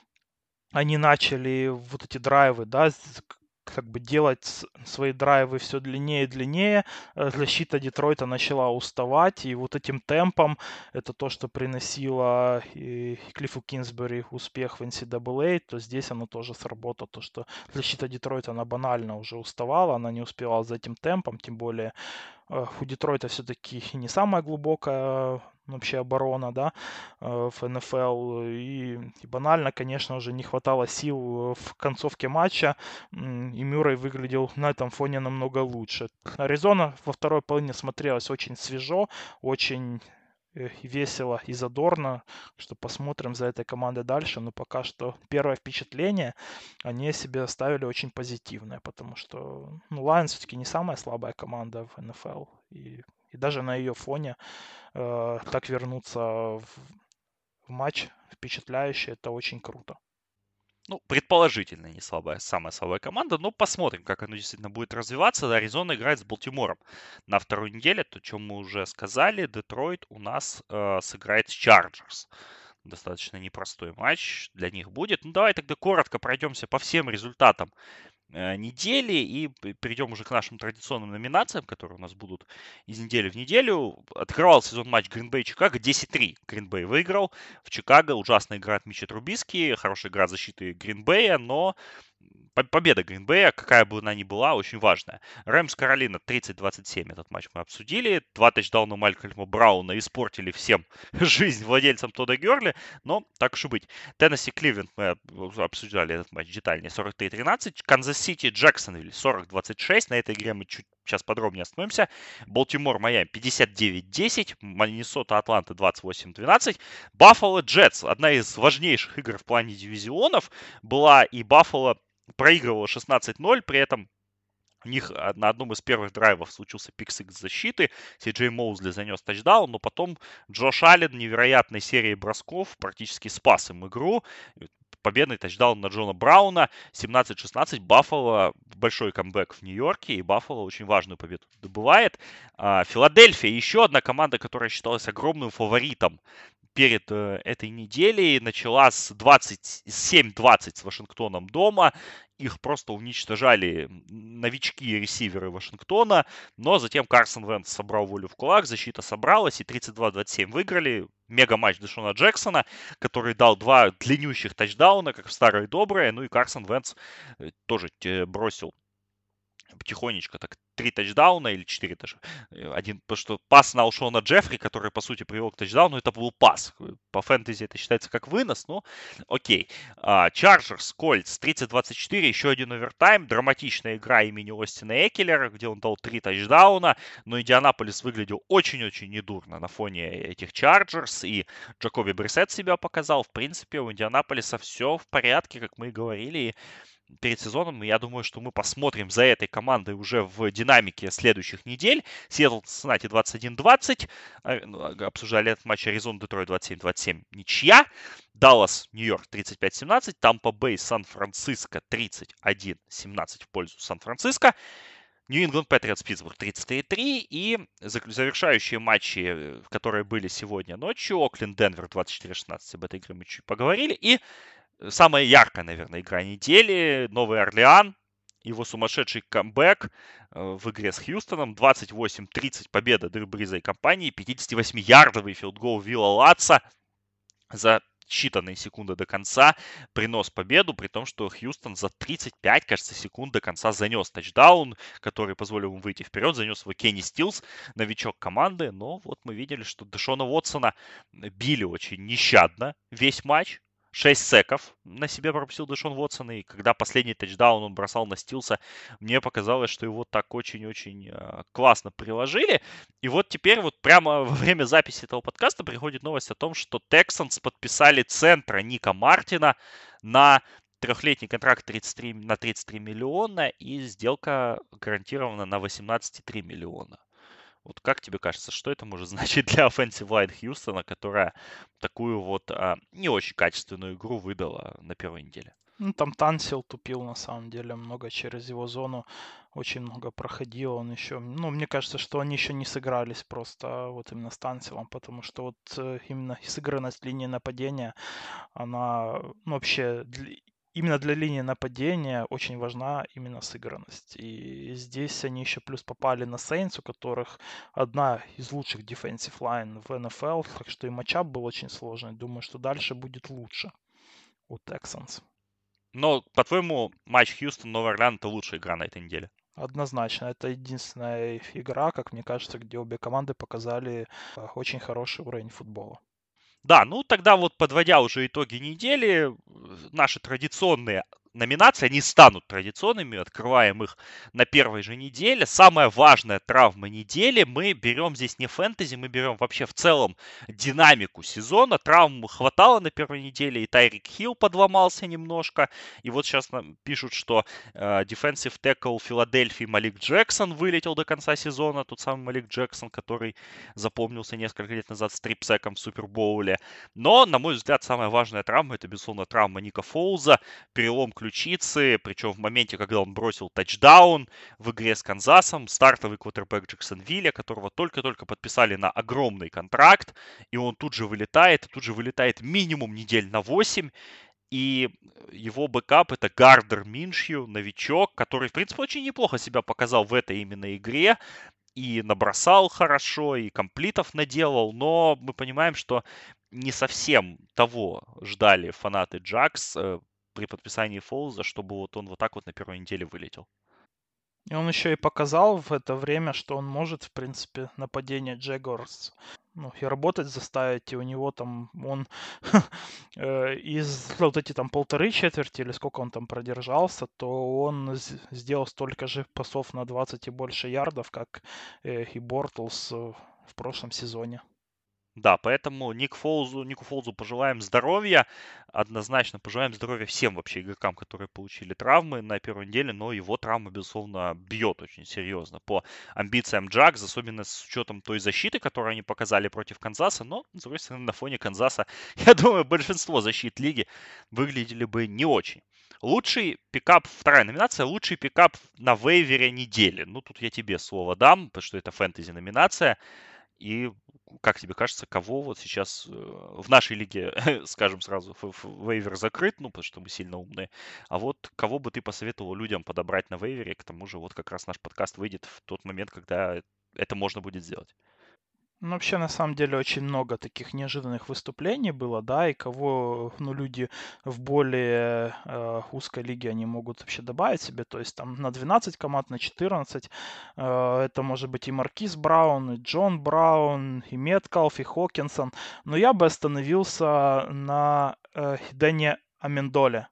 они начали вот эти драйвы, да, как бы делать свои драйвы все длиннее и длиннее, защита Детройта начала уставать, и вот этим темпом это то, что приносило и Клиффу Кинсбери успех в NCAA, то здесь оно тоже сработало, то, что защита Детройта, она банально уже уставала, она не успевала за этим темпом, тем более у Детройта все-таки не самая глубокая вообще оборона, да, в НФЛ. И банально, конечно, уже не хватало сил в концовке матча, и Мюррей выглядел на этом фоне намного лучше. Аризона во второй половине смотрелась очень свежо, очень весело и задорно, что посмотрим за этой командой дальше, но пока что первое впечатление они себе оставили очень позитивное, потому что Lions все-таки не самая слабая команда в НФЛ, и даже на ее фоне так вернуться в матч впечатляющий, это очень круто. Ну, предположительно, не слабая, самая слабая команда, но посмотрим, как оно действительно будет развиваться. Аризона играет с Балтимором на второй неделе, то, о чем мы уже сказали. Детройт у нас сыграет с Чарджерс. Достаточно непростой матч для них будет. Ну, давай тогда коротко пройдемся по всем результатам недели и перейдем уже к нашим традиционным номинациям, которые у нас будут из недели в неделю. Открывал сезон матч Green Bay-Чикаго 10-3. Green Bay выиграл. В Чикаго ужасная игра от Мича Трубиски, хорошая игра защиты Green Bay, но победа Green Bay, какая бы она ни была, очень важная. Рэмс Каролина 30-27. Этот матч мы обсудили. 2 тачдауна Малькольма Брауна испортили всем жизнь владельцам Тодда Герли, но так уж и быть. Теннесси Кливленд мы обсуждали этот матч детальнее. 43-13. Канзас Сити Джексонвилл 40-26. На этой игре мы чуть сейчас подробнее остановимся. Балтимор Майами 59-10. Миннесота Атланта 28-12. Баффало Джетс. Одна из важнейших игр в плане дивизионов была, и Баффало проигрывала 16-0, при этом у них на одном из первых драйвов случился пик-сикс защиты, Си-Джей Моузли занес тачдаун, но потом Джош Аллен невероятной серией бросков практически спас им игру. Победный тачдаун на Джона Брауна, 17-16, Баффало, большой камбэк в Нью-Йорке, и Баффало очень важную победу добывает. Филадельфия, еще одна команда, которая считалась огромным фаворитом перед этой неделей, начала с 27-20 с Вашингтоном дома. Их просто уничтожали новички и ресиверы Вашингтона, но затем Карсон Вентс собрал волю в кулак, защита собралась и 32-27 выиграли. Мега-матч Дэшона Джексона, который дал 2 длиннющих тачдауна, как в старое доброе, ну и Карсон Вентс тоже бросил потихонечку так 3 тачдауна или 4 даже. Один, потому что пас на Алшона Джеффри, который, по сути, привел к тачдауну, это был пас. По фэнтези это считается как вынос, но окей. Чарджерс, Кольтс, 30-24, еще один овертайм. Драматичная игра имени Остина Экелера, где он дал 3 тачдауна, но Индианаполис выглядел очень-очень недурно на фоне этих Чарджерс, и Джакоби Брисет себя показал. В принципе, у Индианаполиса все в порядке, как мы и говорили, перед сезоном. Я думаю, что мы посмотрим за этой командой уже в динамике следующих недель. Сиэтл Cincinnati 21-20. Обсуждали этот матч. Аризона Детройт 27-27. Ничья. Даллас Нью-Йорк 35-17. Тампа Бэй Сан-Франциско 31-17 в пользу Сан-Франциско. Нью-Ингланд Патриотс Питтсбург 33-3. И завершающие матчи, которые были сегодня ночью. Окленд Денвер 24-16. Об этой игре мы чуть поговорили. И самая яркая, наверное, игра недели. Новый Орлеан. Его сумасшедший камбэк в игре с Хьюстоном. 28-30 победа Дрю Бриза и компании. 58-ярдовый филдгол Вилла Латса за считанные секунды до конца принес победу, при том, что Хьюстон за 35, кажется, секунд до конца занес тачдаун, который позволил ему выйти вперед, занес его Кенни Стилс, новичок команды, но вот мы видели, что Дэшона Уотсона били очень нещадно весь матч. 6 секов на себе пропустил Дэшон Уотсон, и когда последний тачдаун он бросал на Стилса, мне показалось, что его так очень-очень классно приложили. И вот теперь вот прямо во время записи этого подкаста приходит новость о том, что Texans подписали центра Ника Мартина на трехлетний контракт 33, на 33 миллиона, и сделка гарантирована на 18,3 миллиона. Вот как тебе кажется, что это может значить для offensive line Хьюстона, которая такую вот не очень качественную игру выдала на первой неделе? Ну, там Тансил тупил, на самом деле, много через его зону, очень много проходил он еще. Ну, мне кажется, что они еще не сыгрались просто вот именно с Тансилом, потому что вот именно сыгранность линии нападения, она вообще именно для линии нападения очень важна именно сыгранность. И здесь они еще плюс попали на Saints, у которых одна из лучших defensive line в NFL, так что и матчап был очень сложный. Думаю, что дальше будет лучше у Texans. Но, по-твоему, матч Хьюстон-Новый Орлеан — это лучшая игра на этой неделе? Однозначно, это единственная игра, как мне кажется, где обе команды показали очень хороший уровень футбола. Да, ну тогда вот подводя уже итоги недели, наши традиционные номинации, они станут традиционными, открываем их на первой же неделе. Самая важная травма недели, мы берем здесь не фэнтези, мы берем вообще в целом динамику сезона. Травм хватало на первой неделе, и Тайрик Хилл подломался немножко. И вот сейчас нам пишут, что defensive tackle Филадельфии Малик Джексон вылетел до конца сезона. Тот самый Малик Джексон, который запомнился несколько лет назад стрипсеком в Супербоуле. Но, на мой взгляд, самая важная травма, это, безусловно, травма Ника Фоуза, перелом ключицы, причем в моменте, когда он бросил тачдаун в игре с Канзасом, стартовый квотербэк Джексонвилля, которого только-только подписали на огромный контракт, и он тут же вылетает минимум недель на 8, и его бэкап это Гардер Миншью, новичок, который, в принципе, очень неплохо себя показал в этой именно игре, и набросал хорошо, и комплитов наделал, но мы понимаем, что не совсем того ждали фанаты Джакс при подписании Фолза, чтобы вот он вот так вот на первой неделе вылетел. И он еще и показал в это время, что он может, в принципе, нападение Джегорс и работать заставить, и у него там, он из вот эти там полторы четверти, или сколько он там продержался, то он сделал столько же пасов на 20 и больше ярдов, как и Бортлс в прошлом сезоне. Да, поэтому Нику Фолзу пожелаем здоровья. Однозначно пожелаем здоровья всем вообще игрокам, которые получили травмы на первой неделе, но его травма, безусловно, бьет очень серьезно по амбициям Джакс, особенно с учетом той защиты, которую они показали против Канзаса. Но, с другой стороны, на фоне Канзаса, я думаю, большинство защит лиги выглядели бы не очень. Лучший пикап, вторая номинация, лучший пикап на вейвере недели. Ну, тут я тебе слово дам, потому что это фэнтези номинация. И как тебе кажется, кого вот сейчас в нашей лиге, скажем сразу, вейвер закрыт, ну, потому что мы сильно умные, а вот кого бы ты посоветовал людям подобрать на вейвере, к тому же вот как раз наш подкаст выйдет в тот момент, когда это можно будет сделать. Ну, вообще, на самом деле, очень много таких неожиданных выступлений было, да, и кого, люди в более узкой лиге они могут вообще добавить себе, то есть там на 12 команд, на 14, это может быть и Маркиз Браун, и Джон Браун, и Меткалф, и Хокинсон, но я бы остановился на Дэне Амендоле.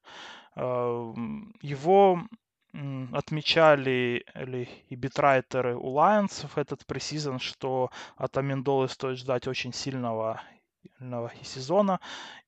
Его отмечали и битрайтеры у Lions в этот пресизон, что от Амендолы стоит ждать очень сильного сезона.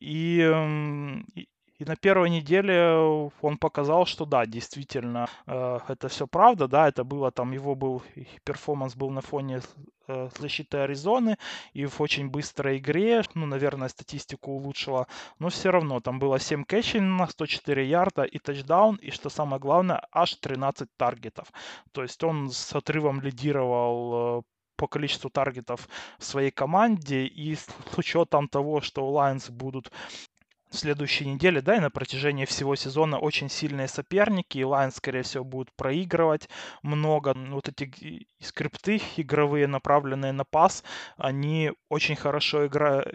И на первой неделе он показал, что да, действительно, это все правда, да, это было там, его был, перформанс был на фоне защиты Аризоны и в очень быстрой игре, наверное, статистику улучшила, но все равно там было 7 кэчей на 104 ярда и тачдаун, и что самое главное, аж 13 таргетов. То есть он с отрывом лидировал по количеству таргетов в своей команде, и с учетом того, что у Lions будут в следующей неделе, да, и на протяжении всего сезона очень сильные соперники, и Lions, скорее всего, будут проигрывать много. Вот эти скрипты игровые, направленные на пас, они очень хорошо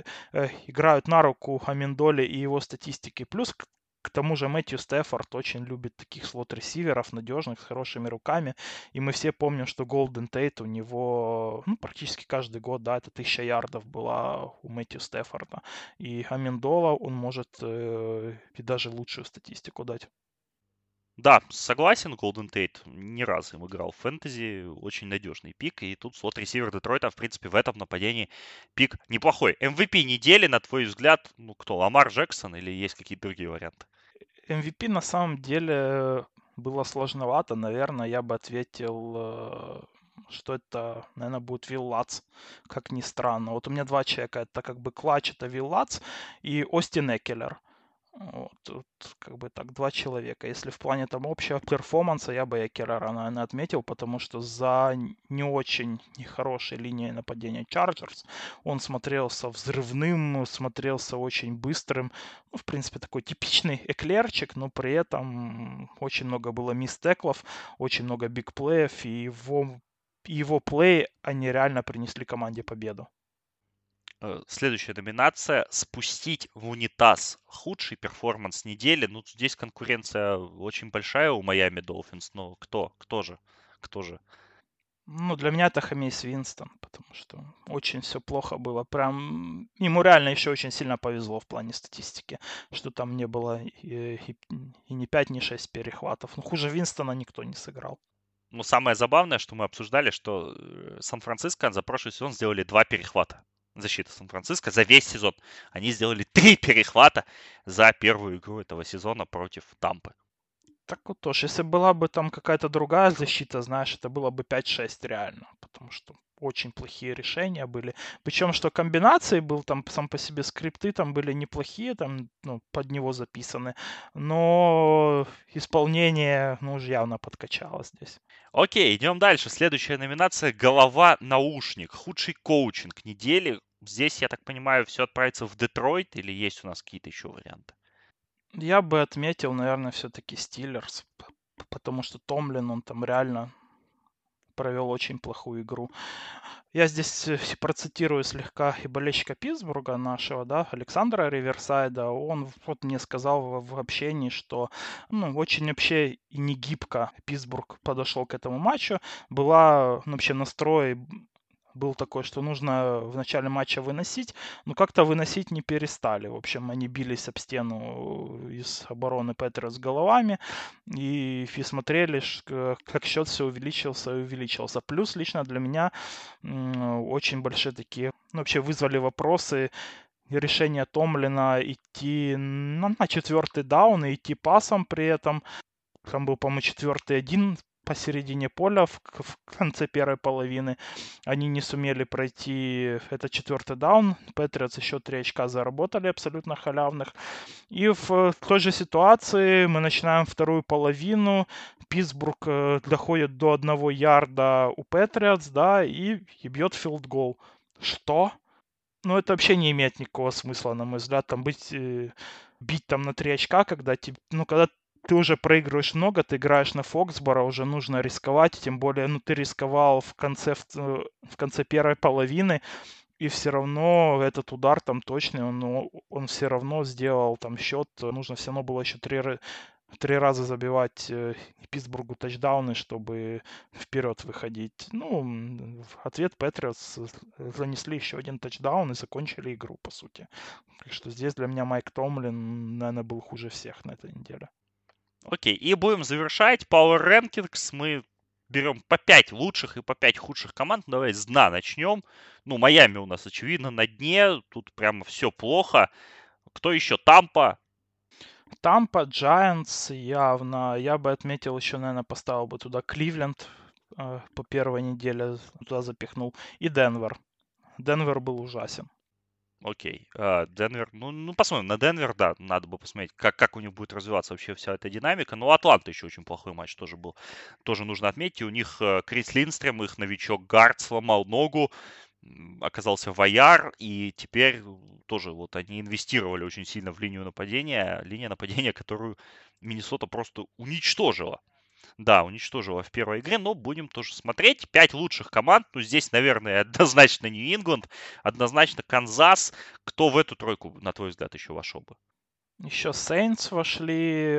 играют на руку Амендоле и его статистике. Плюс к тому же Мэтью Стефорд очень любит таких слот-ресиверов, надежных, с хорошими руками. И мы все помним, что Голден Тейт у него практически каждый год, да, это 1000 ярдов была у Мэтью Стефорда. И Амендола, он может и даже лучшую статистику дать. Да, согласен, Golden Tate не раз им играл в фэнтези, очень надежный пик, и тут слот-ресивер Детройта, в принципе, в этом нападении пик неплохой. MVP недели, на твой взгляд, ну кто, Ламар Джексон или есть какие-то другие варианты? MVP на самом деле было сложновато. Наверное, я бы ответил, что это, наверное, будет Вилл Латц, как ни странно. Вот у меня два человека. Это как бы клатч, это Вилл Латц и Остин Экелер. Вот как бы так, два человека. Если в плане там общего перформанса, я бы Экелера, наверное, отметил, потому что за не очень нехорошей линией нападения Chargers он смотрелся взрывным, смотрелся очень быстрым. Ну, в принципе, такой типичный эклерчик, но при этом очень много было мистеклов, очень много бигплеев, и его плей, они реально принесли команде победу. Следующая номинация «Спустить в унитаз». Худший перформанс недели. Ну, здесь конкуренция очень большая у Miami Dolphins. Но кто? Кто же? Кто же? Ну, для меня это Хамейс Винстон, потому что очень все плохо было. Прям ему реально еще очень сильно повезло в плане статистики, что там не было и не 5, ни 6 перехватов. Ну, хуже Винстона никто не сыграл. Ну, самое забавное, что мы обсуждали, что Сан-Франциско за прошлый сезон сделали 2 перехвата. Защита Сан-Франциско за весь сезон. Они сделали 3 перехвата за первую игру этого сезона против Тампы. Так вот тоже, если была бы там какая-то другая защита, знаешь, это было бы 5-6 реально, потому что очень плохие решения были. Причем, что комбинации был там сам по себе скрипты там были неплохие, там, ну, под него записаны, но исполнение, ну, уж явно подкачало здесь. Окей, идем дальше. Следующая номинация — голова-наушник. Худший коучинг недели. Здесь, я так понимаю, все отправится в Детройт или есть у нас какие-то еще варианты? Я бы отметил, наверное, все-таки Стиллерс, потому что Томлин, он там реально провел очень плохую игру. Я здесь процитирую слегка и болельщика Питтсбурга нашего, да, Александра Риверсайда. Он вот мне сказал в общении, что ну, очень вообще и не гибко Питтсбург подошел к этому матчу. Была вообще настрой был такой, что нужно в начале матча выносить, но как-то выносить не перестали. В общем, они бились об стену из обороны Патриотс головами, и смотрели, как счет все увеличился и увеличился. Плюс лично для меня очень большие такие, ну, вообще вызвали вопросы решение Томлина идти на четвертый даун и идти пасом при этом. Там был, по-моему, 4-1 посередине поля в конце первой половины. Они не сумели пройти этот четвертый даун. Патриотс еще 3 очка заработали абсолютно халявных. И в той же ситуации мы начинаем вторую половину. Питтсбург доходит до 1 ярда у Патриотс, да, и бьет филдгол. Что? Ну, это вообще не имеет никакого смысла, на мой взгляд, там бить там на 3 очка, когда когда ты уже проигрываешь много, ты играешь на Фоксборо, уже нужно рисковать, тем более, ну, ты рисковал в конце первой половины, и все равно этот удар там точный, он все равно сделал там счет, нужно все равно было еще 3 раза забивать Питтсбургу тачдауны, чтобы вперед выходить. Ну, в ответ Патриотс занесли еще один тачдаун и закончили игру, по сути. Так что здесь для меня Майк Томлин, наверное, был хуже всех на этой неделе. Окей, и будем завершать. Power Rankings. Мы берем по 5 лучших и по 5 худших команд. Давай с дна начнем. Ну, Майами у нас, очевидно, на дне. Тут прямо все плохо. Кто еще? Тампа. Тампа, Giants явно. Я бы отметил еще, наверное, поставил бы туда Кливленд по первой неделе, туда запихнул. И Денвер. Денвер был ужасен. Окей. Денвер. Ну, посмотрим. На Денвер, да, надо бы посмотреть, как у них будет развиваться вообще вся эта динамика. Ну, Атланта еще очень плохой матч тоже был. Тоже нужно отметить. У них Крис Линдстрем, их новичок Гард, сломал ногу. Оказался Ваяр, и теперь тоже вот они инвестировали очень сильно в линию нападения. Линия нападения, которую Миннесота просто уничтожила. Да, уничтожила в первой игре, но будем тоже смотреть. 5 лучших команд. Ну, здесь, наверное, однозначно Нью-Ингланд, однозначно Канзас. Кто в эту тройку, на твой взгляд, еще вошел бы? Еще Saints вошли.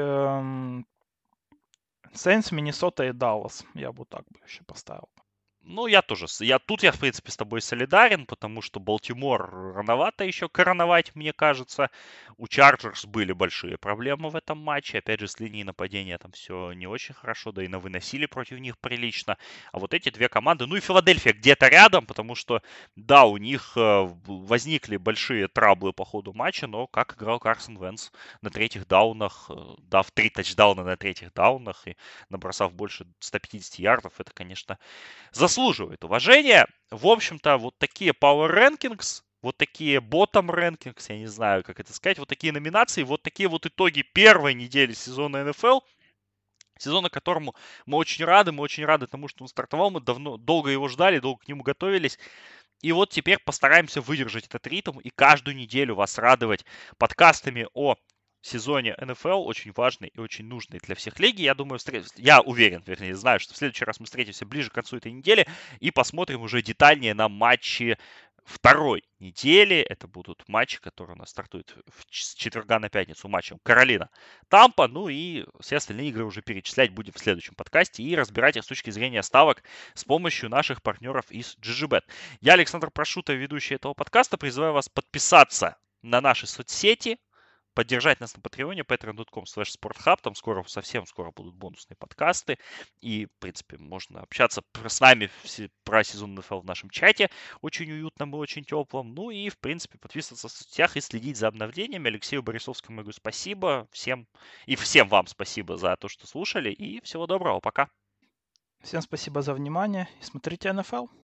Saints, Миннесота и Даллас. Я бы так бы еще поставил. Ну, я тоже. Я, в принципе, с тобой солидарен, потому что Балтимор рановато еще короновать, мне кажется. У Чарджерс были большие проблемы в этом матче. Опять же, с линией нападения там все не очень хорошо, да и выносили против них прилично. А вот эти две команды, ну и Филадельфия где-то рядом, потому что, да, у них возникли большие траблы по ходу матча, но как играл Карсон Венс на третьих даунах, дав 3 тачдауна на третьих даунах и набросав больше 150 ярдов, это, конечно, заслуживает уважения. В общем-то, вот такие Power Rankings, вот такие Bottom Rankings, я не знаю, как это сказать, вот такие номинации, вот такие вот итоги первой недели сезона НФЛ. Сезона, которому мы очень рады тому, что он стартовал, мы долго его ждали, долго к нему готовились. И вот теперь постараемся выдержать этот ритм и каждую неделю вас радовать подкастами о сезоне НФЛ, очень важный и очень нужный для всех лиги. Я думаю, я уверен, вернее, знаю, что в следующий раз мы встретимся ближе к концу этой недели и посмотрим уже детальнее на матчи второй недели. Это будут матчи, которые у нас стартуют с четверга на пятницу матчем Каролина, Тампа. Ну и все остальные игры уже перечислять будем в следующем подкасте и разбирать их с точки зрения ставок с помощью наших партнеров из GGBet. Я, Александр Прошута, ведущий этого подкаста, призываю вас подписаться на наши соцсети, поддержать нас на Патреоне, patreon.com/sporthub. Там совсем скоро будут бонусные подкасты. И, в принципе, можно общаться с нами про сезон НФЛ в нашем чате. Очень уютном и очень теплом. Ну и, в принципе, подписываться в соцсетях и следить за обновлениями. Алексею Борисовскому говорю спасибо. Всем вам спасибо за то, что слушали. И всего доброго. Пока. Всем спасибо за внимание и смотрите НФЛ.